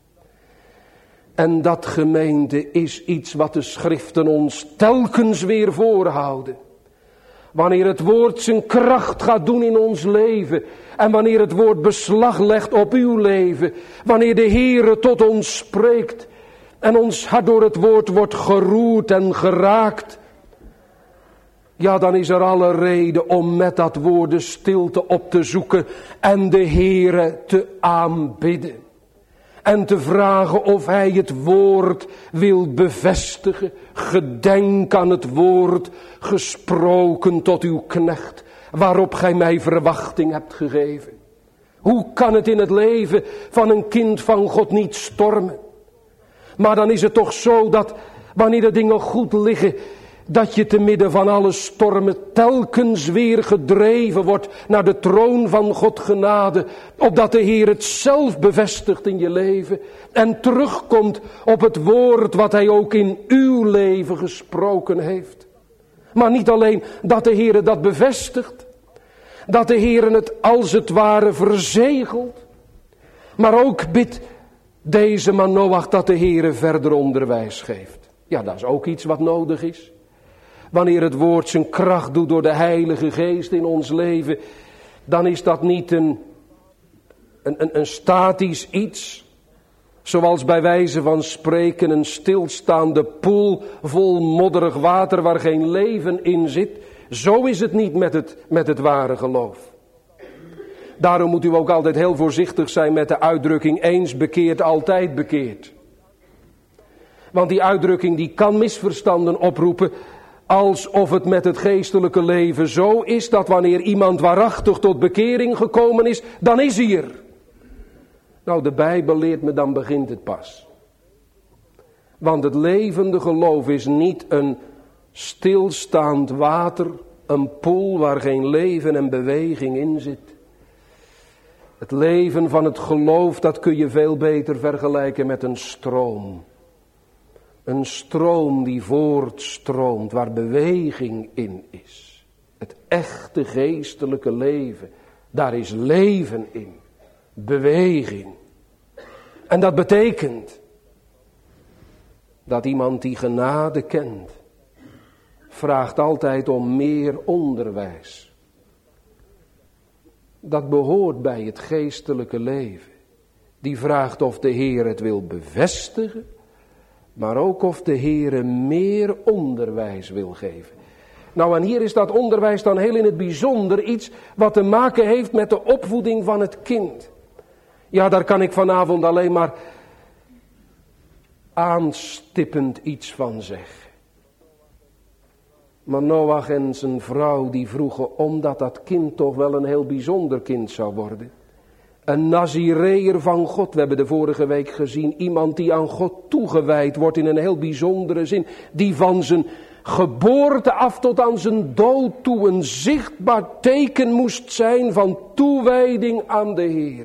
En dat, gemeente, is iets wat de schriften ons telkens weer voorhouden. Wanneer het woord zijn kracht gaat doen in ons leven. En wanneer het woord beslag legt op uw leven. Wanneer de Heere tot ons spreekt. En ons hart door het woord wordt geroerd en geraakt. Ja, dan is er alle reden om met dat woord de stilte op te zoeken. En de Heere te aanbidden. En te vragen of hij het woord wil bevestigen. Gedenk aan het woord gesproken tot uw knecht. Waarop gij mij verwachting hebt gegeven. Hoe kan het in het leven van een kind van God niet stormen? Maar dan is het toch zo dat wanneer de dingen goed liggen, dat je te midden van alle stormen telkens weer gedreven wordt naar de troon van God genade. Opdat de Heer het zelf bevestigt in je leven. En terugkomt op het woord wat hij ook in uw leven gesproken heeft. Maar niet alleen dat de Heer dat bevestigt. Dat de Heer het als het ware verzegelt. Maar ook bidt deze Manoach dat de Heer verder onderwijs geeft. Ja, dat is ook iets wat nodig is. Wanneer het woord zijn kracht doet door de Heilige Geest in ons leven, dan is dat niet een statisch iets. Zoals bij wijze van spreken een stilstaande poel vol modderig water waar geen leven in zit. Zo is het niet met het ware geloof. Daarom moet u ook altijd heel voorzichtig zijn met de uitdrukking eens bekeerd, altijd bekeerd. Want die uitdrukking die kan misverstanden oproepen. Alsof het met het geestelijke leven zo is dat wanneer iemand waarachtig tot bekering gekomen is, dan is hij er. Nou, de Bijbel leert me, dan begint het pas. Want het levende geloof is niet een stilstaand water, een poel waar geen leven en beweging in zit. Het leven van het geloof, dat kun je veel beter vergelijken met een stroom. Een stroom die voortstroomt, waar beweging in is. Het echte geestelijke leven, daar is leven in. Beweging. En dat betekent dat iemand die genade kent, vraagt altijd om meer onderwijs. Dat behoort bij het geestelijke leven. Die vraagt of de Heer het wil bevestigen, maar ook of de Heere meer onderwijs wil geven. Nou, en hier is dat onderwijs dan heel in het bijzonder iets wat te maken heeft met de opvoeding van het kind. Ja, daar kan ik vanavond alleen maar aanstippend iets van zeggen. Manoach en zijn vrouw die vroegen omdat dat kind toch wel een heel bijzonder kind zou worden. Een Nazireër van God, we hebben de vorige week gezien, iemand die aan God toegewijd wordt in een heel bijzondere zin. Die van zijn geboorte af tot aan zijn dood toe een zichtbaar teken moest zijn van toewijding aan de Heer.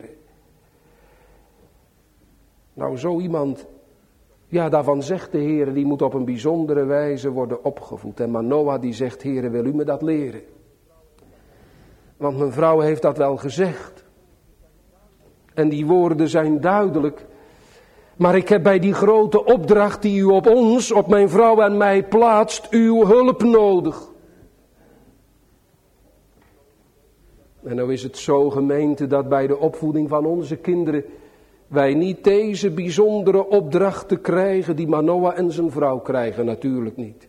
Nou, zo iemand, ja, daarvan zegt de Heer, die moet op een bijzondere wijze worden opgevoed. En Manoach die zegt, Heer, wil u me dat leren? Want mijn vrouw heeft dat wel gezegd. En die woorden zijn duidelijk. Maar ik heb bij die grote opdracht die u op ons, op mijn vrouw en mij plaatst, uw hulp nodig. En nou is het zo, gemeente, dat bij de opvoeding van onze kinderen wij niet deze bijzondere opdrachten krijgen die Manoa en zijn vrouw krijgen, natuurlijk niet.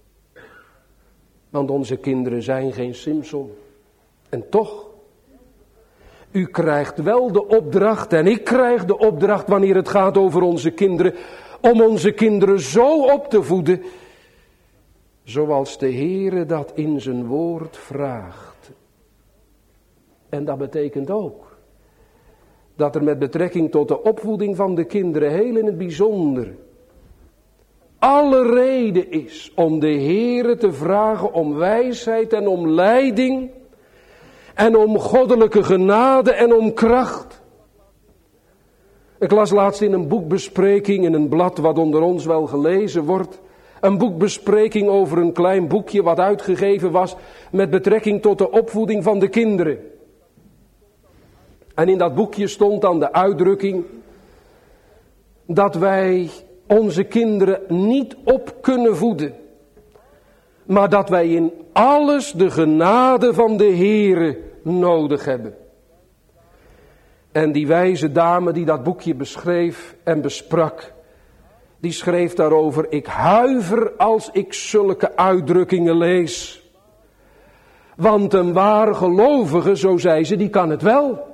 Want onze kinderen zijn geen Simson. En toch, u krijgt wel de opdracht en ik krijg de opdracht wanneer het gaat over onze kinderen, om onze kinderen zo op te voeden, zoals de Heere dat in zijn woord vraagt. En dat betekent ook dat er met betrekking tot de opvoeding van de kinderen heel in het bijzonder alle reden is om de Heere te vragen om wijsheid en om leiding en om goddelijke genade en om kracht. Ik las laatst in een boekbespreking in een blad wat onder ons wel gelezen wordt, een boekbespreking over een klein boekje wat uitgegeven was met betrekking tot de opvoeding van de kinderen. En in dat boekje stond dan de uitdrukking dat wij onze kinderen niet op kunnen voeden, maar dat wij in alles de genade van de Heere nodig hebben. En die wijze dame die dat boekje beschreef en besprak, die schreef daarover: ik huiver als ik zulke uitdrukkingen lees. Want een waar gelovige, zo zei ze, die kan het wel.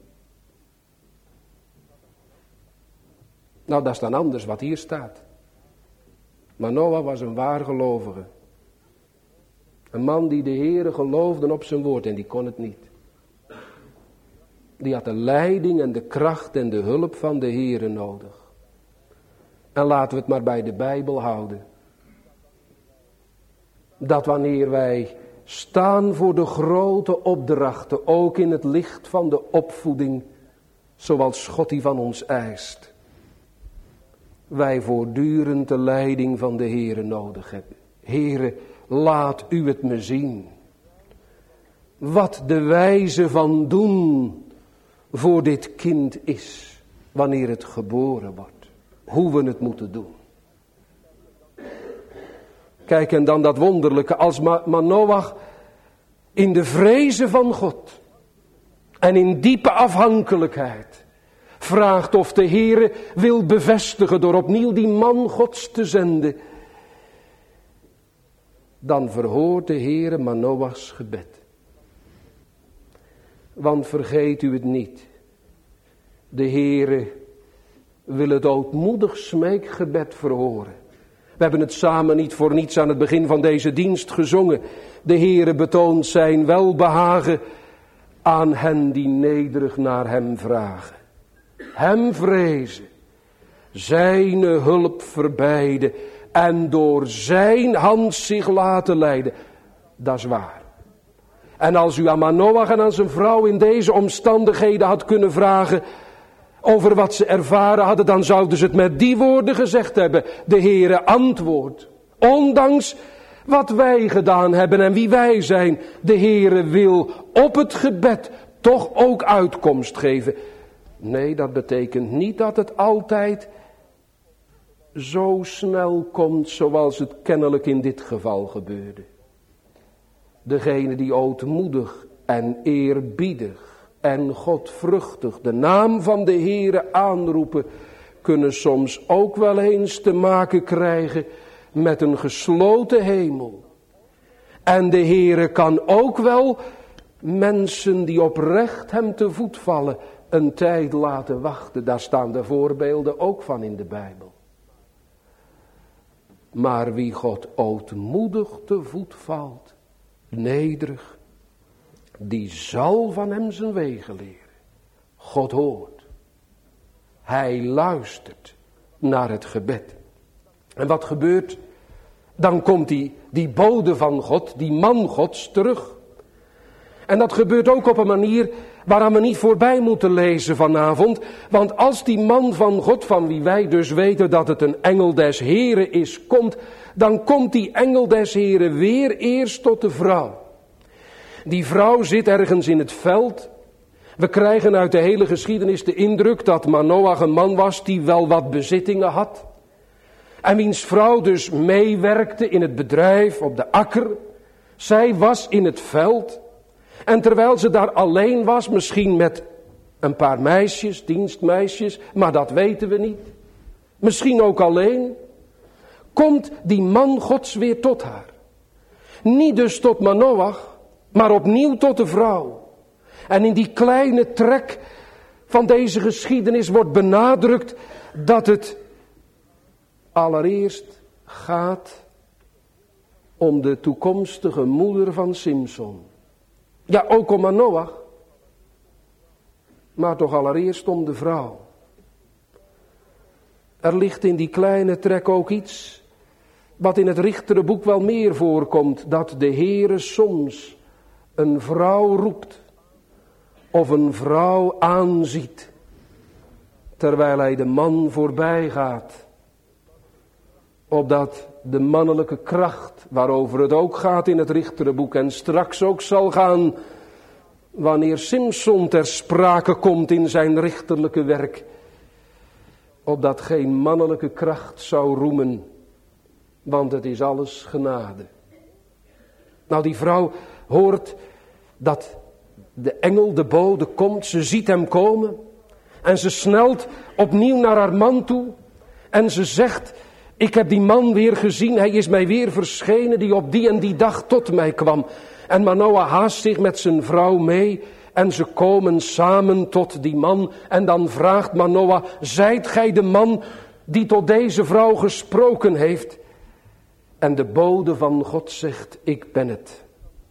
Nou, dat is dan anders wat hier staat. Manoa was een waar gelovige. Een man die de Heere geloofde op zijn woord en die kon het niet. Die had de leiding en de kracht en de hulp van de Heere nodig. En laten we het maar bij de Bijbel houden. Dat wanneer wij staan voor de grote opdrachten, ook in het licht van de opvoeding, zoals God die van ons eist, wij voortdurend de leiding van de Heere nodig hebben. Heere, laat u het me zien. Wat de wijze van doen voor dit kind is, wanneer het geboren wordt. Hoe we het moeten doen. Kijk, en dan dat wonderlijke, als Manoach in de vrezen van God en in diepe afhankelijkheid vraagt of de Heere wil bevestigen door opnieuw die man Gods te zenden, dan verhoort de Heere Manoachs gebed. Want vergeet u het niet, de Heere wil het ootmoedig smeekgebed verhoren. We hebben het samen niet voor niets aan het begin van deze dienst gezongen. De Heere betoont zijn welbehagen aan hen die nederig naar hem vragen. Hem vrezen, zijn hulp verbijden en door zijn hand zich laten leiden. Dat is waar. En als u aan Manoach en aan zijn vrouw in deze omstandigheden had kunnen vragen over wat ze ervaren hadden, dan zouden ze het met die woorden gezegd hebben. De Heere antwoordt, ondanks wat wij gedaan hebben en wie wij zijn. De Heere wil op het gebed toch ook uitkomst geven. Nee, dat betekent niet dat het altijd zo snel komt zoals het kennelijk in dit geval gebeurde. Degene die ootmoedig en eerbiedig en godvruchtig de naam van de Heere aanroepen, kunnen soms ook wel eens te maken krijgen met een gesloten hemel. En de Heere kan ook wel mensen die oprecht hem te voet vallen een tijd laten wachten. Daar staan de voorbeelden ook van in de Bijbel. Maar wie God ootmoedig te voet valt, nederig, die zal van hem zijn wegen leren. God hoort. Hij luistert naar het gebed. En wat gebeurt? Dan komt die bode van God, die man Gods, terug. En dat gebeurt ook op een manier waaraan we niet voorbij moeten lezen vanavond. Want als die man van God, van wie wij dus weten dat het een engel des Heren is, komt, dan komt die engel des Heren weer eerst tot de vrouw. Die vrouw zit ergens in het veld. We krijgen uit de hele geschiedenis de indruk dat Manoach een man was die wel wat bezittingen had. En wiens vrouw dus meewerkte in het bedrijf op de akker. Zij was in het veld. En terwijl ze daar alleen was, misschien met Een paar meisjes, dienstmeisjes, maar dat weten we niet. Misschien ook alleen. Komt die man Gods weer tot haar. Niet dus tot Manoach, maar opnieuw tot de vrouw. En in die kleine trek van deze geschiedenis wordt benadrukt dat het allereerst gaat om de toekomstige moeder van Simson. Ja, ook om Manoach. Maar toch allereerst om de vrouw. Er ligt in die kleine trek ook iets wat in het Richterenboek wel meer voorkomt. Dat de Heere soms een vrouw roept of een vrouw aanziet. Terwijl hij de man voorbij gaat. Opdat de mannelijke kracht, waarover het ook gaat in het Richterenboek en straks ook zal gaan wanneer Simson ter sprake komt in zijn richterlijke werk, opdat geen mannelijke kracht zou roemen, want het is alles genade. Nou, die vrouw hoort dat de engel, de bode, komt, ze ziet hem komen en ze snelt opnieuw naar haar man toe en ze zegt: ik heb die man weer gezien, hij is mij weer verschenen die op die en die dag tot mij kwam. En Manoach haast zich met zijn vrouw mee en ze komen samen tot die man. En dan vraagt Manoach: zijt gij de man die tot deze vrouw gesproken heeft? En de bode van God zegt: ik ben het.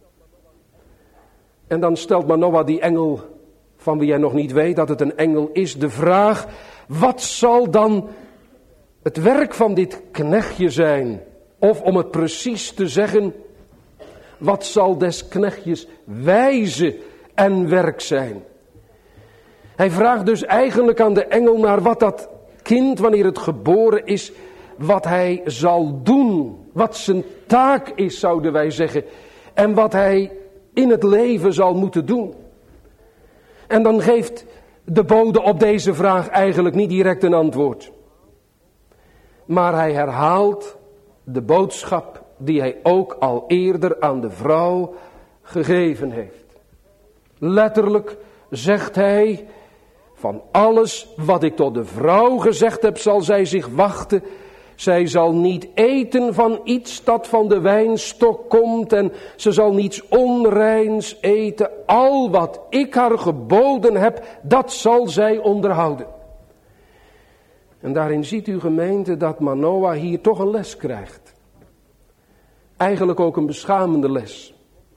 En dan stelt Manoach die engel, van wie hij nog niet weet dat het een engel is, de vraag: wat zal dan het werk van dit knechtje zijn? Of om het precies te zeggen, wat zal des knechtjes wijze en werk zijn? Hij vraagt dus eigenlijk aan de engel naar wat dat kind, wanneer het geboren is, wat hij zal doen. Wat zijn taak is, zouden wij zeggen. En wat hij in het leven zal moeten doen. En dan geeft de bode op deze vraag eigenlijk niet direct een antwoord. Maar hij herhaalt de boodschap die hij ook al eerder aan de vrouw gegeven heeft. Letterlijk zegt hij: van alles wat ik tot de vrouw gezegd heb, zal zij zich wachten. Zij zal niet eten van iets dat van de wijnstok komt en ze zal niets onreins eten. Al wat ik haar geboden heb, dat zal zij onderhouden. En daarin ziet u, gemeente, dat Manoach hier toch een les krijgt. Eigenlijk ook een beschamende les.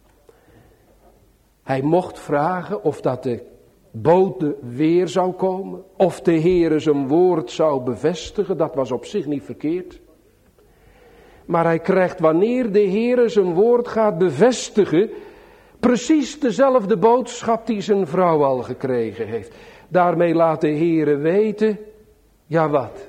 Hij mocht vragen of dat de bode weer zou komen, of de Heere zijn woord zou bevestigen, dat was op zich niet verkeerd. Maar hij krijgt, wanneer de Heere zijn woord gaat bevestigen, precies dezelfde boodschap die zijn vrouw al gekregen heeft. Daarmee laat de Heere weten, ja wat?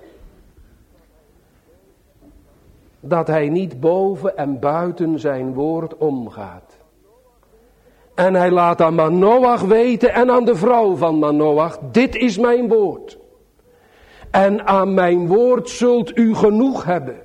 Dat hij niet boven en buiten zijn woord omgaat. En hij laat aan Manoach weten en aan de vrouw van Manoach: dit is mijn woord. En aan mijn woord zult u genoeg hebben.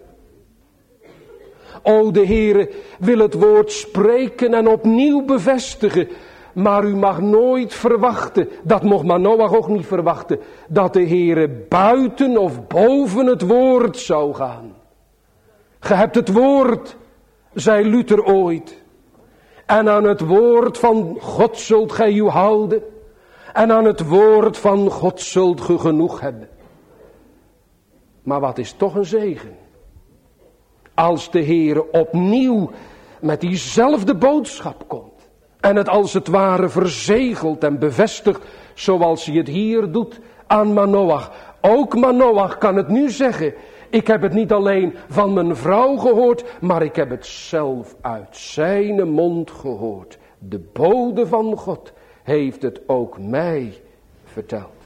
O, de Heere wil het woord spreken en opnieuw bevestigen. Maar u mag nooit verwachten, dat mocht Manoach ook niet verwachten, dat de Heere buiten of boven het woord zou gaan. Ge hebt het woord, zei Luther ooit. En aan het woord van God zult gij u houden. En aan het woord van God zult ge genoeg hebben. Maar wat is toch een zegen. Als de Heere opnieuw met diezelfde boodschap komt. En het als het ware verzegelt en bevestigt, zoals hij het hier doet aan Manoach. Ook Manoach kan het nu zeggen: ik heb het niet alleen van mijn vrouw gehoord, maar ik heb het zelf uit zijn mond gehoord. De bode van God heeft het ook mij verteld.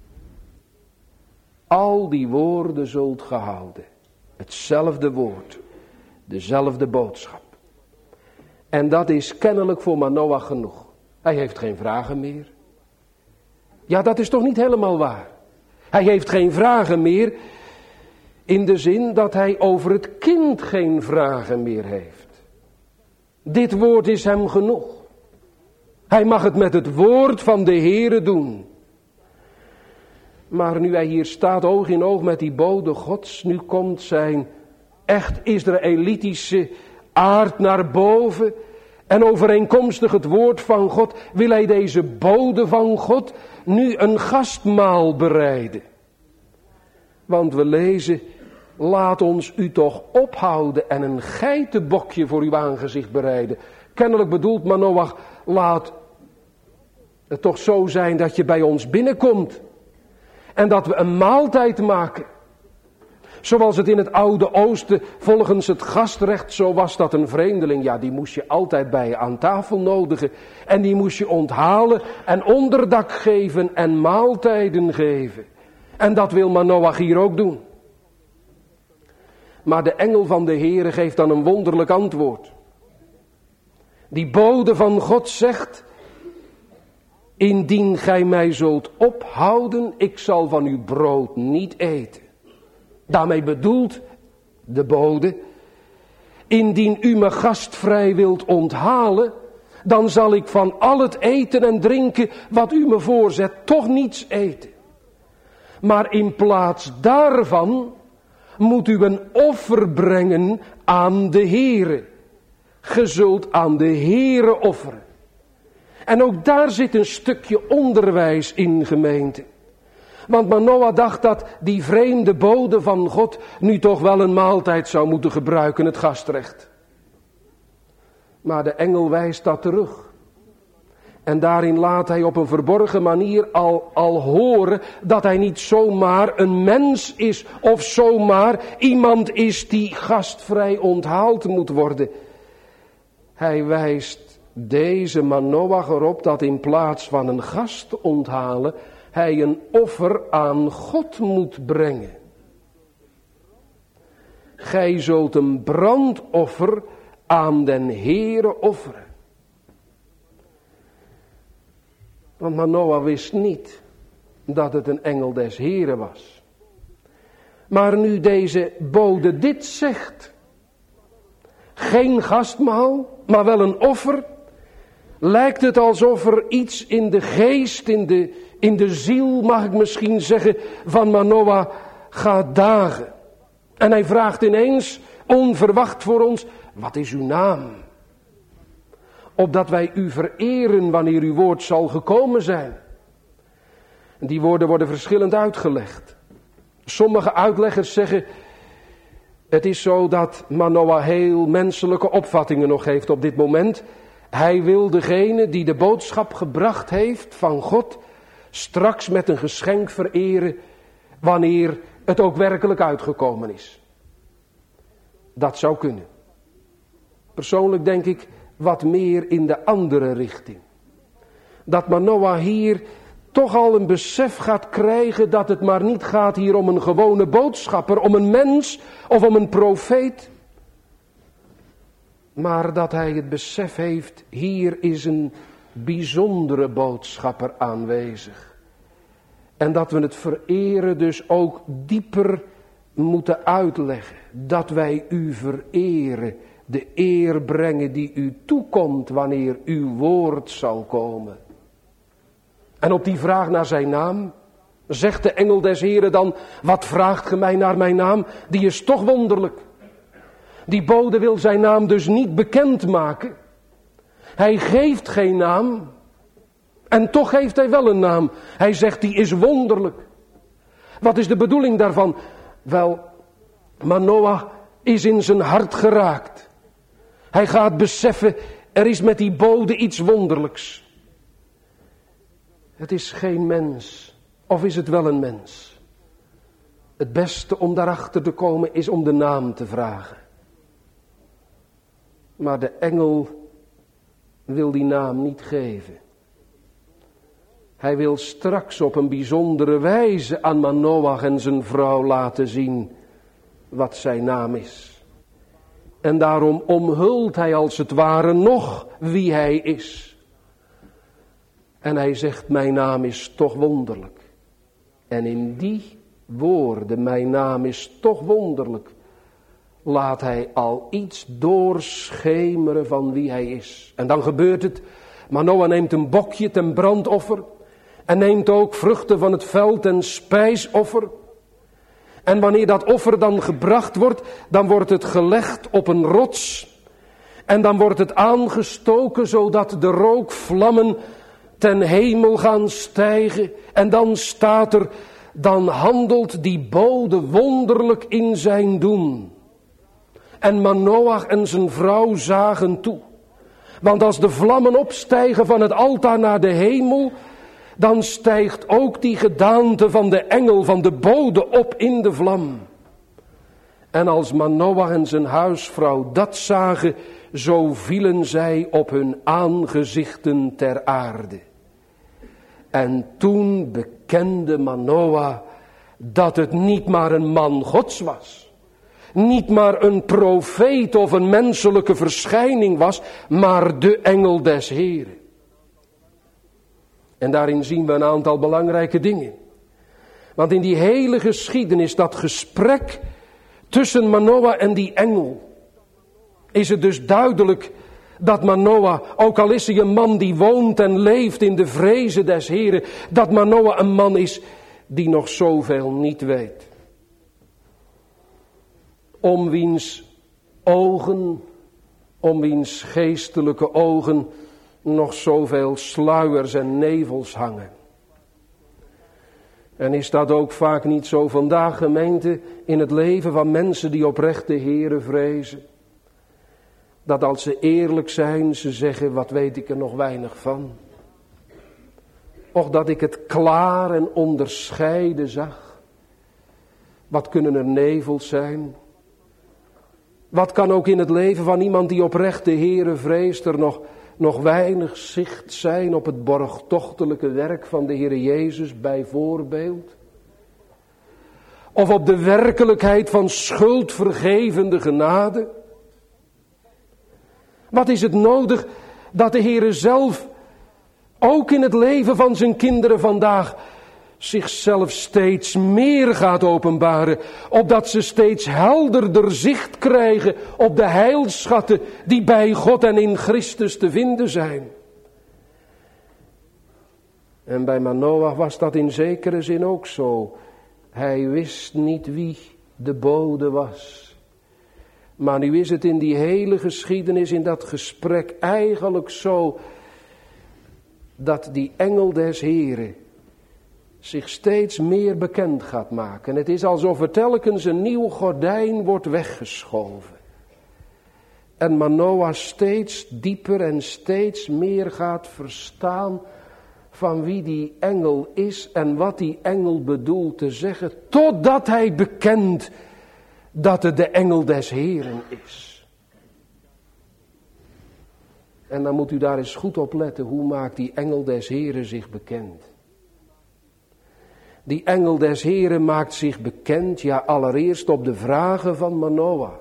Al die woorden zult ge houden. Hetzelfde woord. Dezelfde boodschap. En dat is kennelijk voor Manoach genoeg. Hij heeft geen vragen meer. Ja, dat is toch niet helemaal waar. Hij heeft geen vragen meer in de zin dat hij over het kind geen vragen meer heeft. Dit woord is hem genoeg. Hij mag het met het woord van de Heere doen. Maar nu hij hier staat oog in oog met die bode Gods, nu komt zijn echt Israëlitische aard naar boven. En overeenkomstig het woord van God wil hij deze bode van God nu een gastmaal bereiden. Want we lezen, laat ons u toch ophouden en een geitenbokje voor uw aangezicht bereiden. Kennelijk bedoelt Manoach, laat het toch zo zijn dat je bij ons binnenkomt. En dat we een maaltijd maken. Zoals het in het Oude Oosten volgens het gastrecht zo was dat een vreemdeling, ja die moest je altijd bij je aan tafel nodigen. En die moest je onthalen en onderdak geven en maaltijden geven. En dat wil Manoach hier ook doen. Maar de engel van de Heere geeft dan een wonderlijk antwoord. Die bode van God zegt, indien gij mij zult ophouden, ik zal van uw brood niet eten. Daarmee bedoelt de bode, indien u me gastvrij wilt onthalen, dan zal ik van al het eten en drinken wat u me voorzet toch niets eten. Maar in plaats daarvan moet u een offer brengen aan de Heere. Ge zult aan de Heere offeren. En ook daar zit een stukje onderwijs in, gemeente. Want Manoach dacht dat die vreemde bode van God nu toch wel een maaltijd zou moeten gebruiken, het gastrecht. Maar de engel wijst dat terug. En daarin laat hij op een verborgen manier al horen dat hij niet zomaar een mens is of zomaar iemand is die gastvrij onthaald moet worden. Hij wijst deze Manoach erop dat in plaats van een gast onthalen, hij een offer aan God moet brengen. Gij zult een brandoffer aan den Heere offeren. Want Manoach wist niet dat het een engel des Heeren was. Maar nu deze bode dit zegt, geen gastmaal, maar wel een offer, lijkt het alsof er iets in de geest, in de ziel, mag ik misschien zeggen, van Manoach gaat dagen. En hij vraagt ineens, onverwacht voor ons, wat is uw naam? Opdat wij u vereren wanneer uw woord zal gekomen zijn. En die woorden worden verschillend uitgelegd. Sommige uitleggers zeggen, het is zo dat Manoach heel menselijke opvattingen nog heeft op dit moment. Hij wil degene die de boodschap gebracht heeft van God straks met een geschenk vereren wanneer het ook werkelijk uitgekomen is. Dat zou kunnen. Persoonlijk denk ik wat meer in de andere richting. Dat Manoach hier toch al een besef gaat krijgen dat het maar niet gaat hier om een gewone boodschapper, om een mens of om een profeet. Maar dat hij het besef heeft, hier is een bijzondere boodschapper aanwezig. En dat we het vereren dus ook dieper moeten uitleggen. Dat wij u vereren, de eer brengen die u toekomt wanneer uw woord zal komen. En op die vraag naar zijn naam, zegt de engel des Heren dan, wat vraagt ge mij naar mijn naam? Die is toch wonderlijk. Die bode wil zijn naam dus niet bekendmaken. Hij geeft geen naam. En toch heeft hij wel een naam. Hij zegt, die is wonderlijk. Wat is de bedoeling daarvan? Wel, Manoach is in zijn hart geraakt. Hij gaat beseffen, er is met die bode iets wonderlijks. Het is geen mens. Of is het wel een mens? Het beste om daarachter te komen is om de naam te vragen. Maar de engel wil die naam niet geven. Hij wil straks op een bijzondere wijze aan Manoach en zijn vrouw laten zien wat zijn naam is. En daarom omhult hij als het ware nog wie hij is. En hij zegt, mijn naam is toch wonderlijk. En in die woorden, mijn naam is toch wonderlijk, laat hij al iets doorschemeren van wie hij is. En dan gebeurt het. Manoach neemt een bokje ten brandoffer. En neemt ook vruchten van het veld en spijsoffer. En wanneer dat offer dan gebracht wordt, dan wordt het gelegd op een rots. En dan wordt het aangestoken, zodat de rookvlammen ten hemel gaan stijgen. En dan staat er, dan handelt die bode wonderlijk in zijn doen. En Manoach en zijn vrouw zagen toe. Want als de vlammen opstijgen van het altaar naar de hemel, dan stijgt ook die gedaante van de engel, van de bode op in de vlam. En als Manoach en zijn huisvrouw dat zagen, zo vielen zij op hun aangezichten ter aarde. En toen bekende Manoach dat het niet maar een man Gods was. Niet maar een profeet of een menselijke verschijning was, maar de engel des Heren. En daarin zien we een aantal belangrijke dingen. Want in die hele geschiedenis, dat gesprek tussen Manoach en die engel, is het dus duidelijk dat Manoach, ook al is hij een man die woont en leeft in de vrezen des Heren, dat Manoach een man is die nog zoveel niet weet. Om wiens ogen, om wiens geestelijke ogen nog zoveel sluiers en nevels hangen. En is dat ook vaak niet zo vandaag, gemeente, in het leven van mensen die oprecht de Heere vrezen? Dat als ze eerlijk zijn, ze zeggen, wat weet ik er nog weinig van. Och, dat ik het klaar en onderscheiden zag. Wat kunnen er nevels zijn? Wat kan ook in het leven van iemand die oprecht de Heere vreest er nog weinig zicht zijn op het borgtochtelijke werk van de Heere Jezus bijvoorbeeld? Of op de werkelijkheid van schuldvergevende genade? Wat is het nodig dat de Heere zelf ook in het leven van zijn kinderen vandaag zichzelf steeds meer gaat openbaren, opdat ze steeds helderder zicht krijgen op de heilschatten die bij God en in Christus te vinden zijn. En bij Manoach was dat in zekere zin ook zo. Hij wist niet wie de bode was. Maar nu is het in die hele geschiedenis, in dat gesprek eigenlijk zo, dat die engel des Heren zich steeds meer bekend gaat maken. Het is alsof er telkens een nieuw gordijn wordt weggeschoven. En Manoach steeds dieper en steeds meer gaat verstaan van wie die engel is en wat die engel bedoelt te zeggen, totdat hij bekent dat het de engel des Heren is. En dan moet u daar eens goed op letten, hoe maakt die engel des Heren zich bekend? Die engel des Heren maakt zich bekend, ja allereerst op de vragen van Manoach.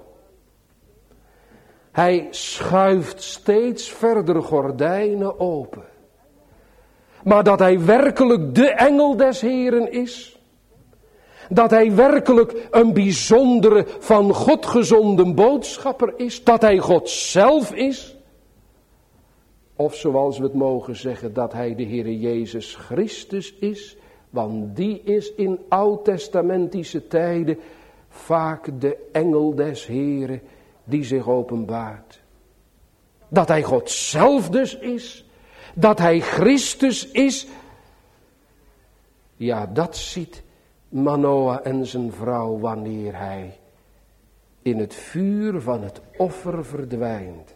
Hij schuift steeds verder gordijnen open. Maar dat hij werkelijk de engel des Heren is, dat hij werkelijk een bijzondere van God gezonden boodschapper is, dat hij God zelf is, of zoals we het mogen zeggen, dat hij de Heere Jezus Christus is, want die is in oud-testamentische tijden vaak de engel des Heren die zich openbaart. Dat hij God zelf dus is, dat hij Christus is, ja, dat ziet Manoach en zijn vrouw wanneer hij in het vuur van het offer verdwijnt.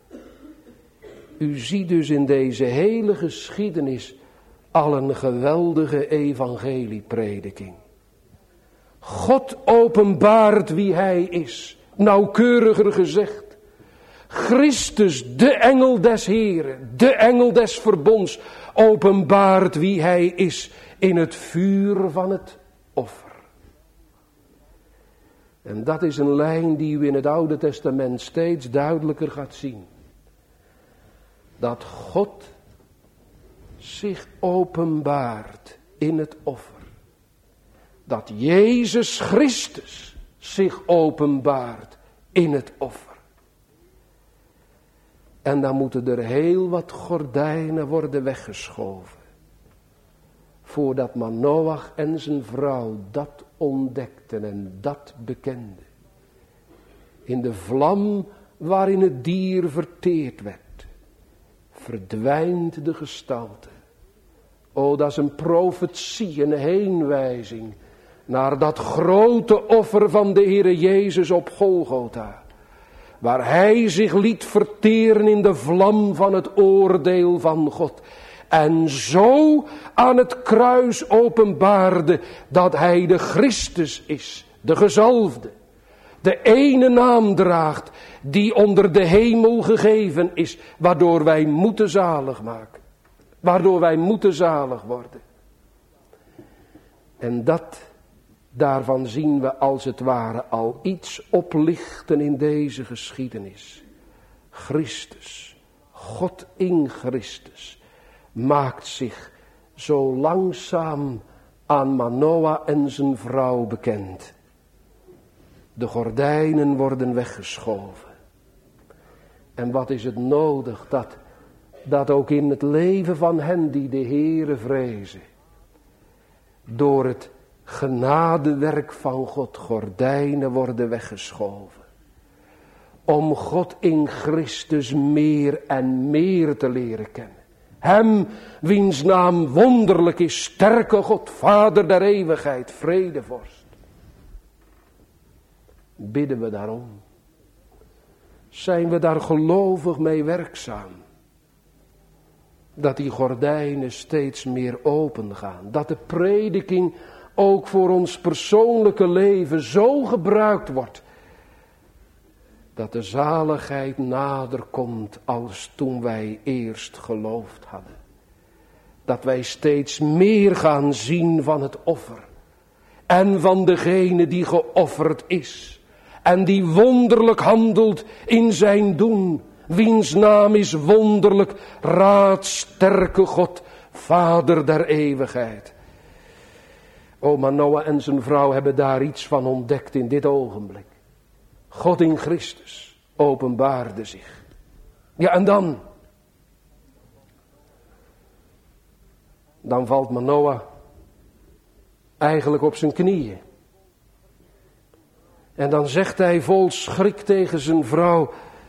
U ziet dus in deze hele geschiedenis al een geweldige evangelieprediking. God openbaart wie hij is, nauwkeuriger gezegd. Christus, de engel des Heren, de engel des verbonds, openbaart wie hij is in het vuur van het offer. En dat is een lijn die u in het Oude Testament steeds duidelijker gaat zien. Dat God zich openbaart in het offer. Dat Jezus Christus zich openbaart in het offer. En dan moeten er heel wat gordijnen worden weggeschoven. voordat Manoach en zijn vrouw dat ontdekten en dat bekenden. In de vlam waarin het dier verteerd werd, verdwijnt de gestalte. O, dat is een profetie, een heenwijzing naar dat grote offer van de Heere Jezus op Golgotha. Waar hij zich liet verteren in de vlam van het oordeel van God. En zo aan het kruis openbaarde dat hij de Christus is, de gezalfde. De ene naam draagt die onder de hemel gegeven is, waardoor wij moeten zalig maken. Waardoor wij moeten zalig worden. En daarvan zien we als het ware al iets oplichten in deze geschiedenis. Christus, God in Christus, maakt zich zo langzaam aan Manoach en zijn vrouw bekend. De gordijnen worden weggeschoven. En wat is het nodig dat ook in het leven van hen die de Heere vrezen, door het genadewerk van God gordijnen worden weggeschoven. Om God in Christus meer en meer te leren kennen. Hem wiens naam wonderlijk is, sterke God, Vader der eeuwigheid, vredevorst. Bidden we daarom. Zijn we daar gelovig mee werkzaam? Dat die gordijnen steeds meer open gaan. Dat de prediking ook voor ons persoonlijke leven zo gebruikt wordt. Dat de zaligheid nader komt als toen wij eerst geloofd hadden. Dat wij steeds meer gaan zien van het offer. En van degene die geofferd is. En die wonderlijk handelt in zijn doen. Wiens naam is wonderlijk, raadsterke God, Vader der eeuwigheid. O, Manoach en zijn vrouw hebben daar iets van ontdekt in dit ogenblik. God in Christus openbaarde zich. Ja, en dan valt Manoach eigenlijk op zijn knieën. En dan zegt hij vol schrik tegen zijn vrouw: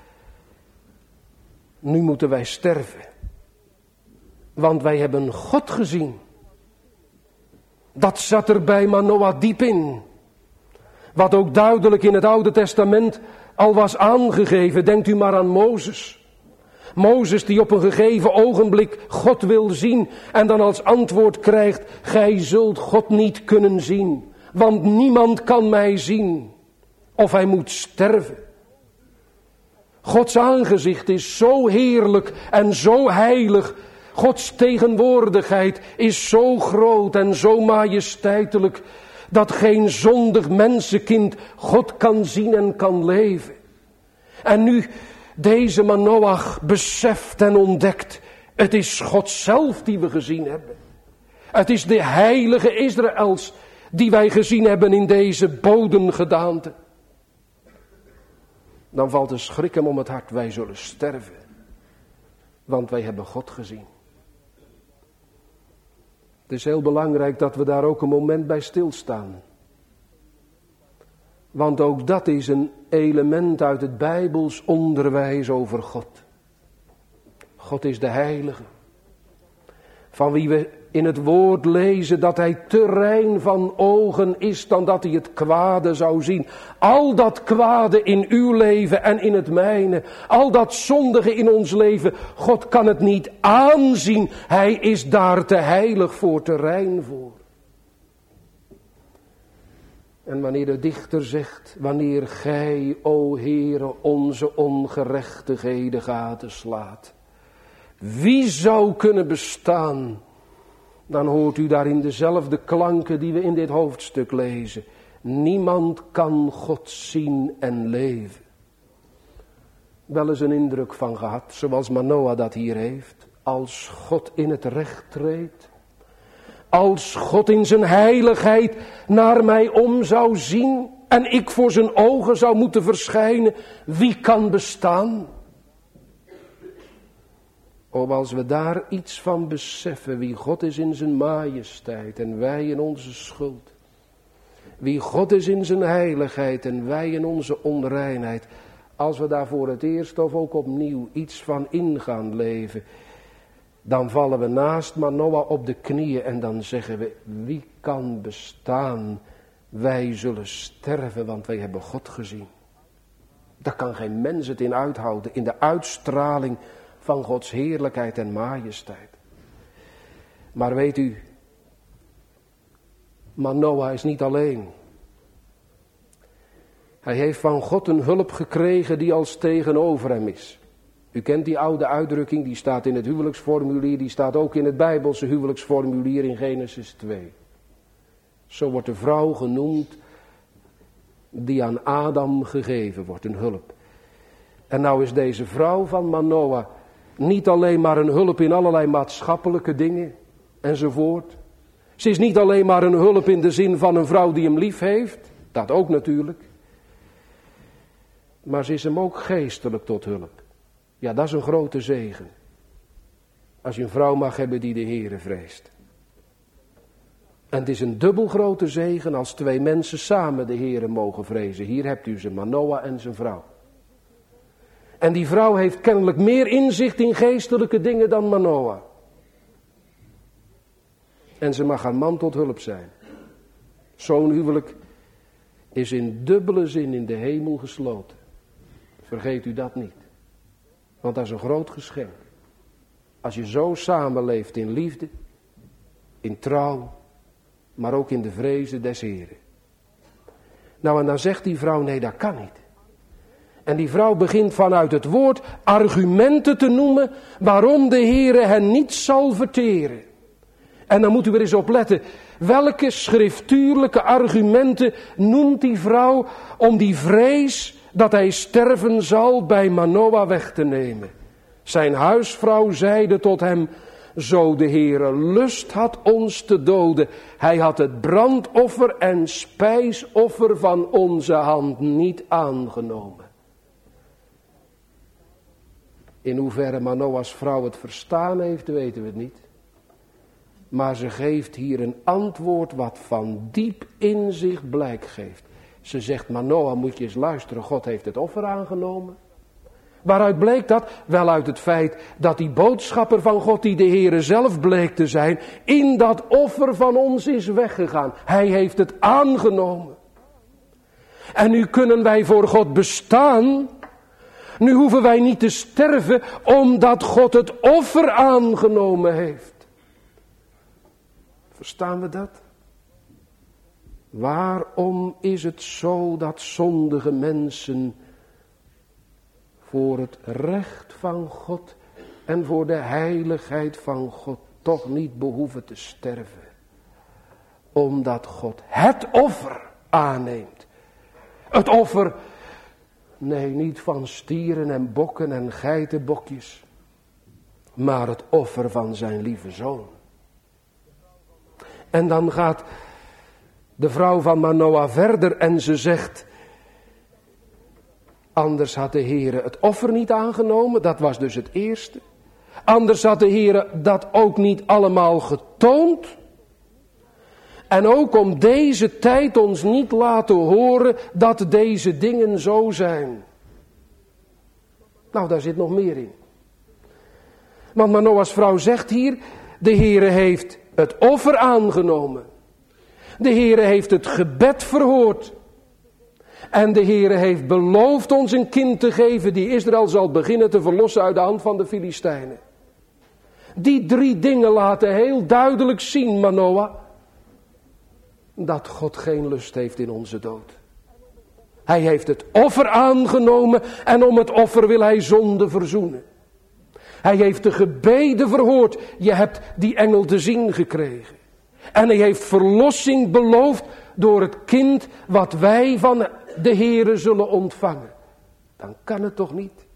nu moeten wij sterven. Want wij hebben God gezien. Dat zat er bij Manoach diep in. Wat ook duidelijk in het Oude Testament al was aangegeven. Denkt u maar aan Mozes. Mozes die op een gegeven ogenblik God wil zien. En dan als antwoord krijgt: gij zult God niet kunnen zien. Want niemand kan mij zien. Of hij moet sterven. Gods aangezicht is zo heerlijk en zo heilig. Gods tegenwoordigheid is zo groot en zo majesteitelijk, dat geen zondig mensenkind God kan zien en kan leven. En nu deze Manoach beseft en ontdekt: het is God zelf die we gezien hebben. Het is de heilige Israëls die wij gezien hebben in deze bodengedaante. Dan valt de schrik hem om het hart: wij zullen sterven. Want wij hebben God gezien. Het is heel belangrijk dat we daar ook een moment bij stilstaan. Want ook dat is een element uit het Bijbels onderwijs over God. God is de heilige. Van wie we in het woord lezen dat hij te rein van ogen is dan dat hij het kwade zou zien. Al dat kwade in uw leven en in het mijne. Al dat zondige in ons leven. God kan het niet aanzien. Hij is daar te heilig voor, te rein voor. En wanneer de dichter zegt: wanneer gij, o Heere, onze ongerechtigheden gaten slaat. Wie zou kunnen bestaan? Dan hoort u daarin dezelfde klanken die we in dit hoofdstuk lezen. Niemand kan God zien en leven. Wel eens een indruk van gehad, zoals Manoach dat hier heeft. Als God in het recht treedt. Als God in zijn heiligheid naar mij om zou zien. En ik voor zijn ogen zou moeten verschijnen. Wie kan bestaan? Als we daar iets van beseffen, wie God is in zijn majesteit en wij in onze schuld. Wie God is in zijn heiligheid en wij in onze onreinheid. Als we daar voor het eerst of ook opnieuw iets van in gaan leven. Dan vallen we naast Manoa op de knieën en dan zeggen we, wie kan bestaan? Wij zullen sterven, want wij hebben God gezien. Daar kan geen mens het in uithouden, in de uitstraling van Gods heerlijkheid en majesteit. Maar weet u, Manoa is niet alleen. Hij heeft van God een hulp gekregen die als tegenover hem is. U kent die oude uitdrukking, die staat in het huwelijksformulier, die staat ook in het Bijbelse huwelijksformulier in Genesis 2. Zo wordt de vrouw genoemd die aan Adam gegeven wordt, een hulp. En nou is deze vrouw van Manoa niet alleen maar een hulp in allerlei maatschappelijke dingen enzovoort. Ze is niet alleen maar een hulp in de zin van een vrouw die hem lief heeft, dat ook natuurlijk. Maar ze is hem ook geestelijk tot hulp. Ja, dat is een grote zegen. Als je een vrouw mag hebben die de Heere vreest. En het is een dubbel grote zegen als twee mensen samen de Heere mogen vrezen. Hier hebt u ze, Manoa en zijn vrouw. En die vrouw heeft kennelijk meer inzicht in geestelijke dingen dan Manoa. En ze mag haar man tot hulp zijn. Zo'n huwelijk is in dubbele zin in de hemel gesloten. Vergeet u dat niet. Want dat is een groot geschenk. Als je zo samenleeft in liefde, in trouw, maar ook in de vrezen des Heren. Nou, en dan zegt die vrouw, nee, dat kan niet. En die vrouw begint vanuit het woord argumenten te noemen waarom de Heere hen niet zal verteren. En dan moet u er eens op letten. Welke schriftuurlijke argumenten noemt die vrouw om die vrees dat hij sterven zal bij Manoa weg te nemen? Zijn huisvrouw zeide tot hem, zo de Heere lust had ons te doden, hij had het brandoffer en spijsoffer van onze hand niet aangenomen. In hoeverre Manoa's vrouw het verstaan heeft, weten we het niet. Maar ze geeft hier een antwoord wat van diep inzicht blijk geeft. Ze zegt, Manoa, moet je eens luisteren, God heeft het offer aangenomen. Waaruit bleek dat? Wel uit het feit dat die boodschapper van God, die de Heere zelf bleek te zijn, in dat offer van ons is weggegaan. Hij heeft het aangenomen. En nu kunnen wij voor God bestaan. Nu hoeven wij niet te sterven, omdat God het offer aangenomen heeft. Verstaan we dat? Waarom is het zo dat zondige mensen voor het recht van God en voor de heiligheid van God toch niet behoeven te sterven? Omdat God het offer aanneemt. Het offer, nee, niet van stieren en bokken en geitenbokjes, maar het offer van zijn lieve zoon. En dan gaat de vrouw van Manoa verder en ze zegt, anders had de Heere het offer niet aangenomen, dat was dus het eerste. Anders had de Heere dat ook niet allemaal getoond. En ook om deze tijd ons niet laten horen dat deze dingen zo zijn. Nou, daar zit nog meer in. Want Manoa's vrouw zegt hier, de Heere heeft het offer aangenomen. De Heere heeft het gebed verhoord. En de Heere heeft beloofd ons een kind te geven die Israël zal beginnen te verlossen uit de hand van de Filistijnen. Die 3 dingen laten heel duidelijk zien, Manoa, dat God geen lust heeft in onze dood. Hij heeft het offer aangenomen en om het offer wil hij zonde verzoenen. Hij heeft de gebeden verhoord. Je hebt die engel te zien gekregen. En hij heeft verlossing beloofd door het kind wat wij van de Heere zullen ontvangen. Dan kan het toch niet?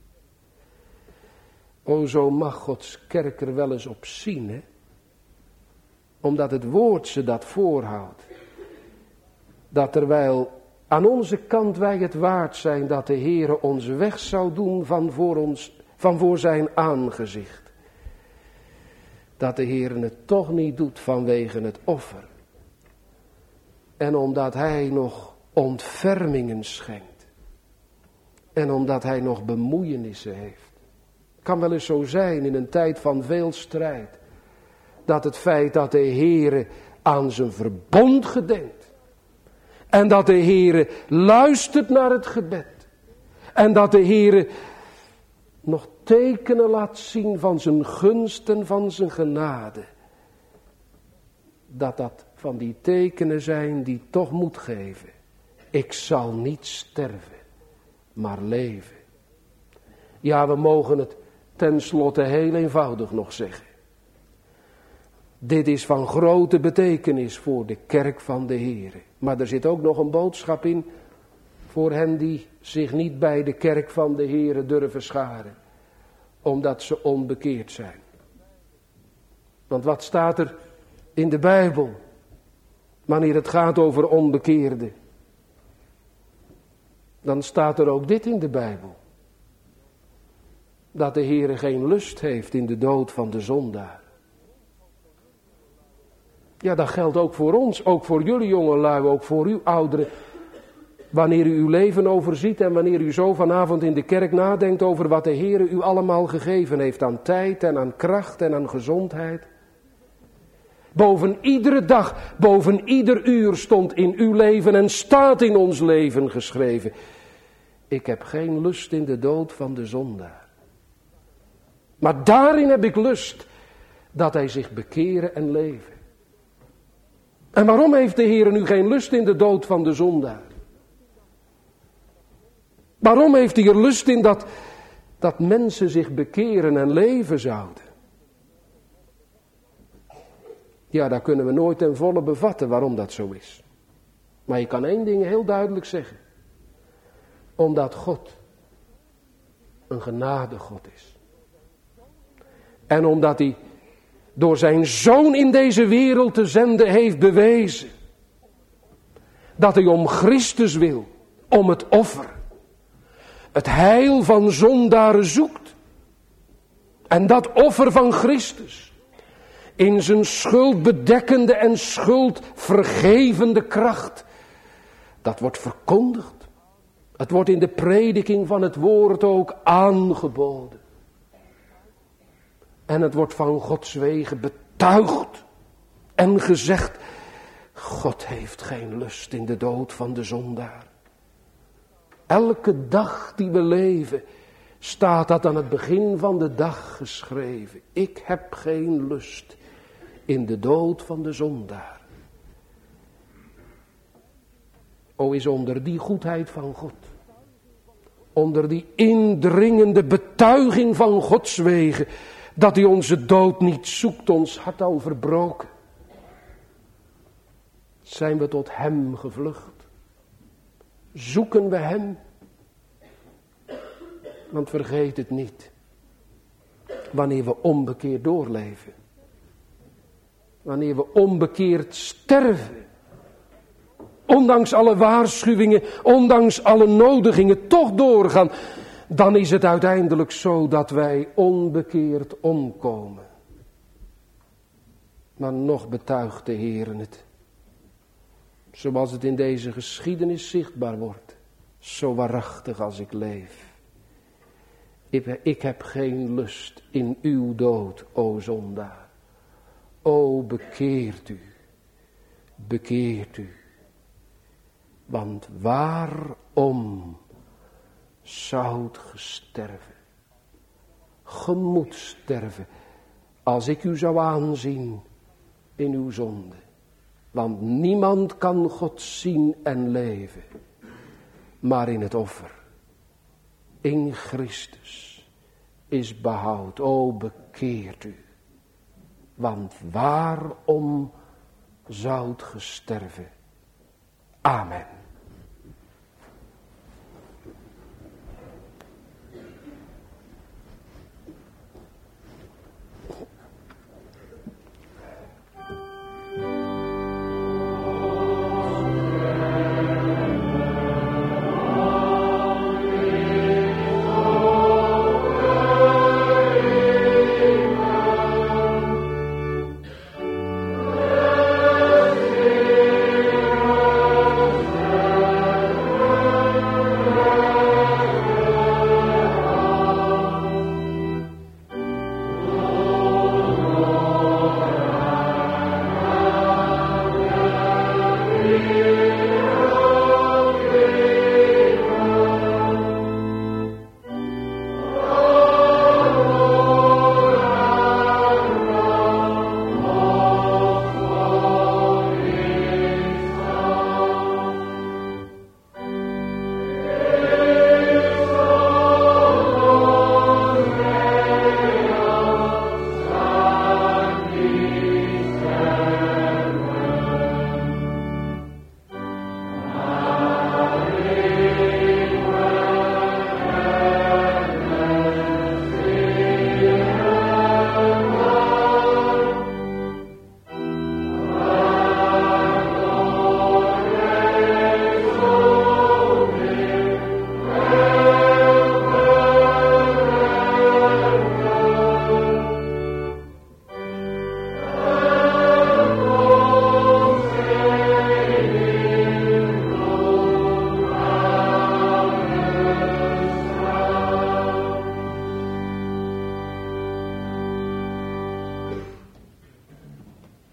O, zo mag Gods kerk er wel eens op zien, hè? Omdat het woord ze dat voorhoudt. Dat terwijl aan onze kant wij het waard zijn dat de Heere ons weg zou doen van voor zijn aangezicht. dat de Heer het toch niet doet vanwege het offer. En omdat Hij nog ontfermingen schenkt. En omdat Hij nog bemoeienissen heeft. Het kan wel eens zo zijn in een tijd van veel strijd. Dat het feit dat de Heer aan zijn verbond gedenkt. En dat de Heer luistert naar het gebed. En dat de Heer nog tekenen laat zien van zijn gunst en van zijn genade. Dat van die tekenen zijn die toch moet geven. Ik zal niet sterven, maar leven. Ja, we mogen het tenslotte heel eenvoudig nog zeggen. Dit is van grote betekenis voor de kerk van de Heer. Maar er zit ook nog een boodschap in voor hen die zich niet bij de kerk van de Heer durven scharen. Omdat ze onbekeerd zijn. Want wat staat er in de Bijbel wanneer het gaat over onbekeerden? Dan staat er ook dit in de Bijbel. Dat de Heer geen lust heeft in de dood van de zondaar. Ja, dat geldt ook voor ons, ook voor jullie jongelui, ook voor u ouderen. Wanneer u uw leven overziet en wanneer u zo vanavond in de kerk nadenkt over wat de Heer u allemaal gegeven heeft aan tijd en aan kracht en aan gezondheid. Boven iedere dag, boven ieder uur stond in uw leven en staat in ons leven geschreven. Ik heb geen lust in de dood van de zondaar. Maar daarin heb ik lust dat hij zich bekeren en leven. En waarom heeft de Heer nu geen lust in de dood van de zondaar? Waarom heeft hij er lust in dat mensen zich bekeren en leven zouden? Ja, daar kunnen we nooit ten volle bevatten waarom dat zo is. Maar je kan één ding heel duidelijk zeggen. Omdat God een genadegod is. En omdat hij door zijn Zoon in deze wereld te zenden heeft bewezen. Dat hij om Christus wil, om het offer. Het heil van zondaren zoekt. En dat offer van Christus. In zijn schuldbedekkende en schuldvergevende kracht. Dat wordt verkondigd. Het wordt in de prediking van het woord ook aangeboden. En het wordt van Gods wegen betuigd. En gezegd. God heeft geen lust in de dood van de zondaar. Elke dag die we leven, staat dat aan het begin van de dag geschreven. Ik heb geen lust in de dood van de zondaar. O, is onder die goedheid van God, onder die indringende betuiging van Gods wegen, dat hij onze dood niet zoekt, ons hart al verbroken, zijn we tot hem gevlucht. Zoeken we hem. Want vergeet het niet. Wanneer we onbekeerd doorleven. Wanneer we onbekeerd sterven. Ondanks alle waarschuwingen, ondanks alle nodigingen toch doorgaan. Dan is het uiteindelijk zo dat wij onbekeerd omkomen. Maar nog betuigt de Heer het. Zoals het in deze geschiedenis zichtbaar wordt. Zo waarachtig als ik leef. Ik heb geen lust in uw dood, o zondaar. O, bekeert u. Bekeert u. Want waarom zoudt ge sterven? Ge moet sterven. Als ik u zou aanzien in uw zonde. Want niemand kan God zien en leven. Maar in het offer. In Christus is behoud. O, bekeert u. Want waarom zoudt ge sterven? Amen.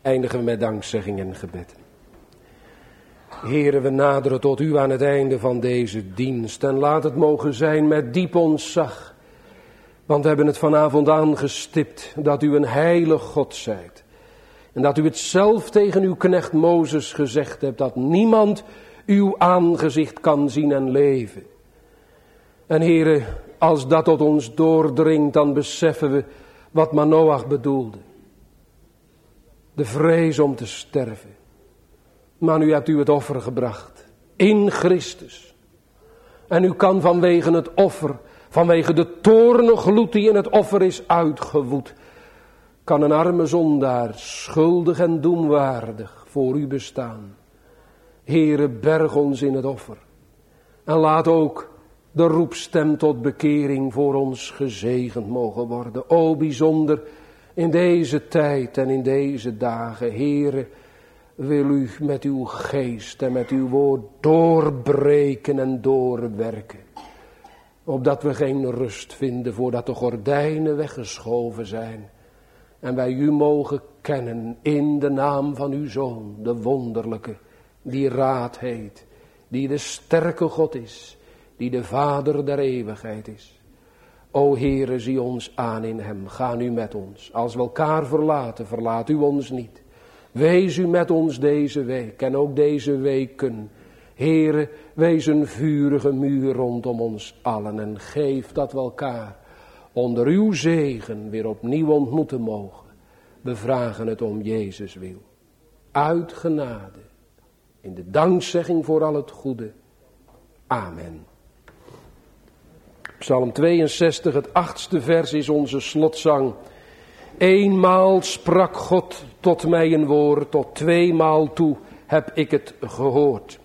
eindigen we met dankzegging en gebed. Heere, we naderen tot u aan het einde van deze dienst. En laat het mogen zijn met diep ontzag. Want we hebben het vanavond aangestipt dat u een heilig God zijt. En dat u het zelf tegen uw knecht Mozes gezegd hebt. Dat niemand uw aangezicht kan zien en leven. En Heere, als dat tot ons doordringt, dan beseffen we wat Manoach bedoelde. De vrees om te sterven. Maar nu hebt u het offer gebracht. In Christus. En u kan vanwege het offer, vanwege de toorngloed die in het offer is uitgewoed, kan een arme zondaar, schuldig en doemwaardig, voor u bestaan. Heere, berg ons in het offer. En laat ook de roepstem tot bekering voor ons gezegend mogen worden. O, bijzonder in deze tijd en in deze dagen. Heere, wil u met uw geest en met uw woord doorbreken en doorwerken. Opdat we geen rust vinden voordat de gordijnen weggeschoven zijn. En wij u mogen kennen in de naam van uw Zoon, de wonderlijke, die Raad heet, die de sterke God is, die de Vader der eeuwigheid is. O Heere, zie ons aan in hem, ga nu met ons. Als we elkaar verlaten, verlaat u ons niet. Wees u met ons deze week en ook deze weken. Heere, wees een vurige muur rondom ons allen en geef dat we elkaar onder uw zegen weer opnieuw ontmoeten mogen. We vragen het om Jezus wil. Uit genade, in de dankzegging voor al het goede. Amen. Psalm 62, het 8e vers is onze slotzang. Eenmaal sprak God tot mij een woord, tot tweemaal toe heb ik het gehoord.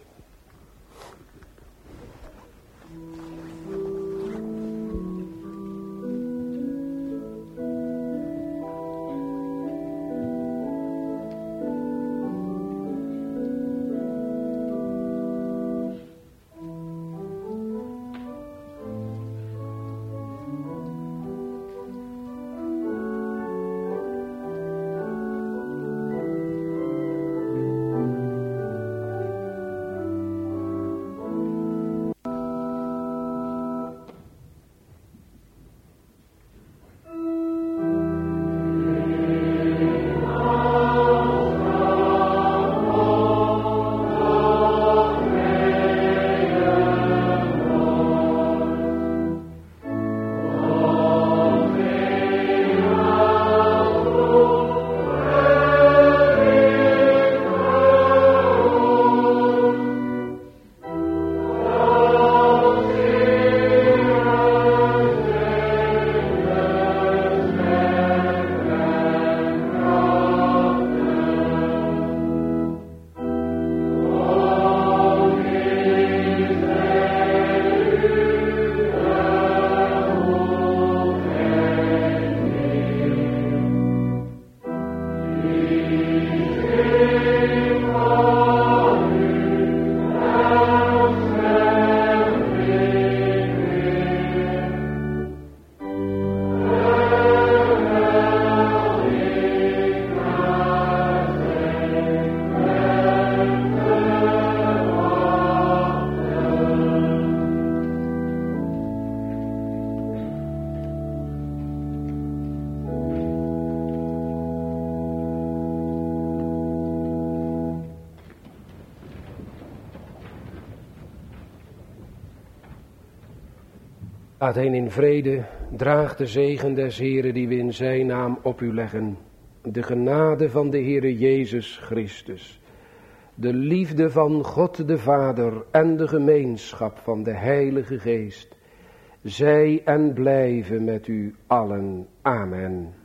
Gaat heen in vrede, draag de zegen des Heeren die we in zijn naam op u leggen. De genade van de Heere Jezus Christus, de liefde van God de Vader en de gemeenschap van de Heilige Geest, zij en blijven met u allen. Amen.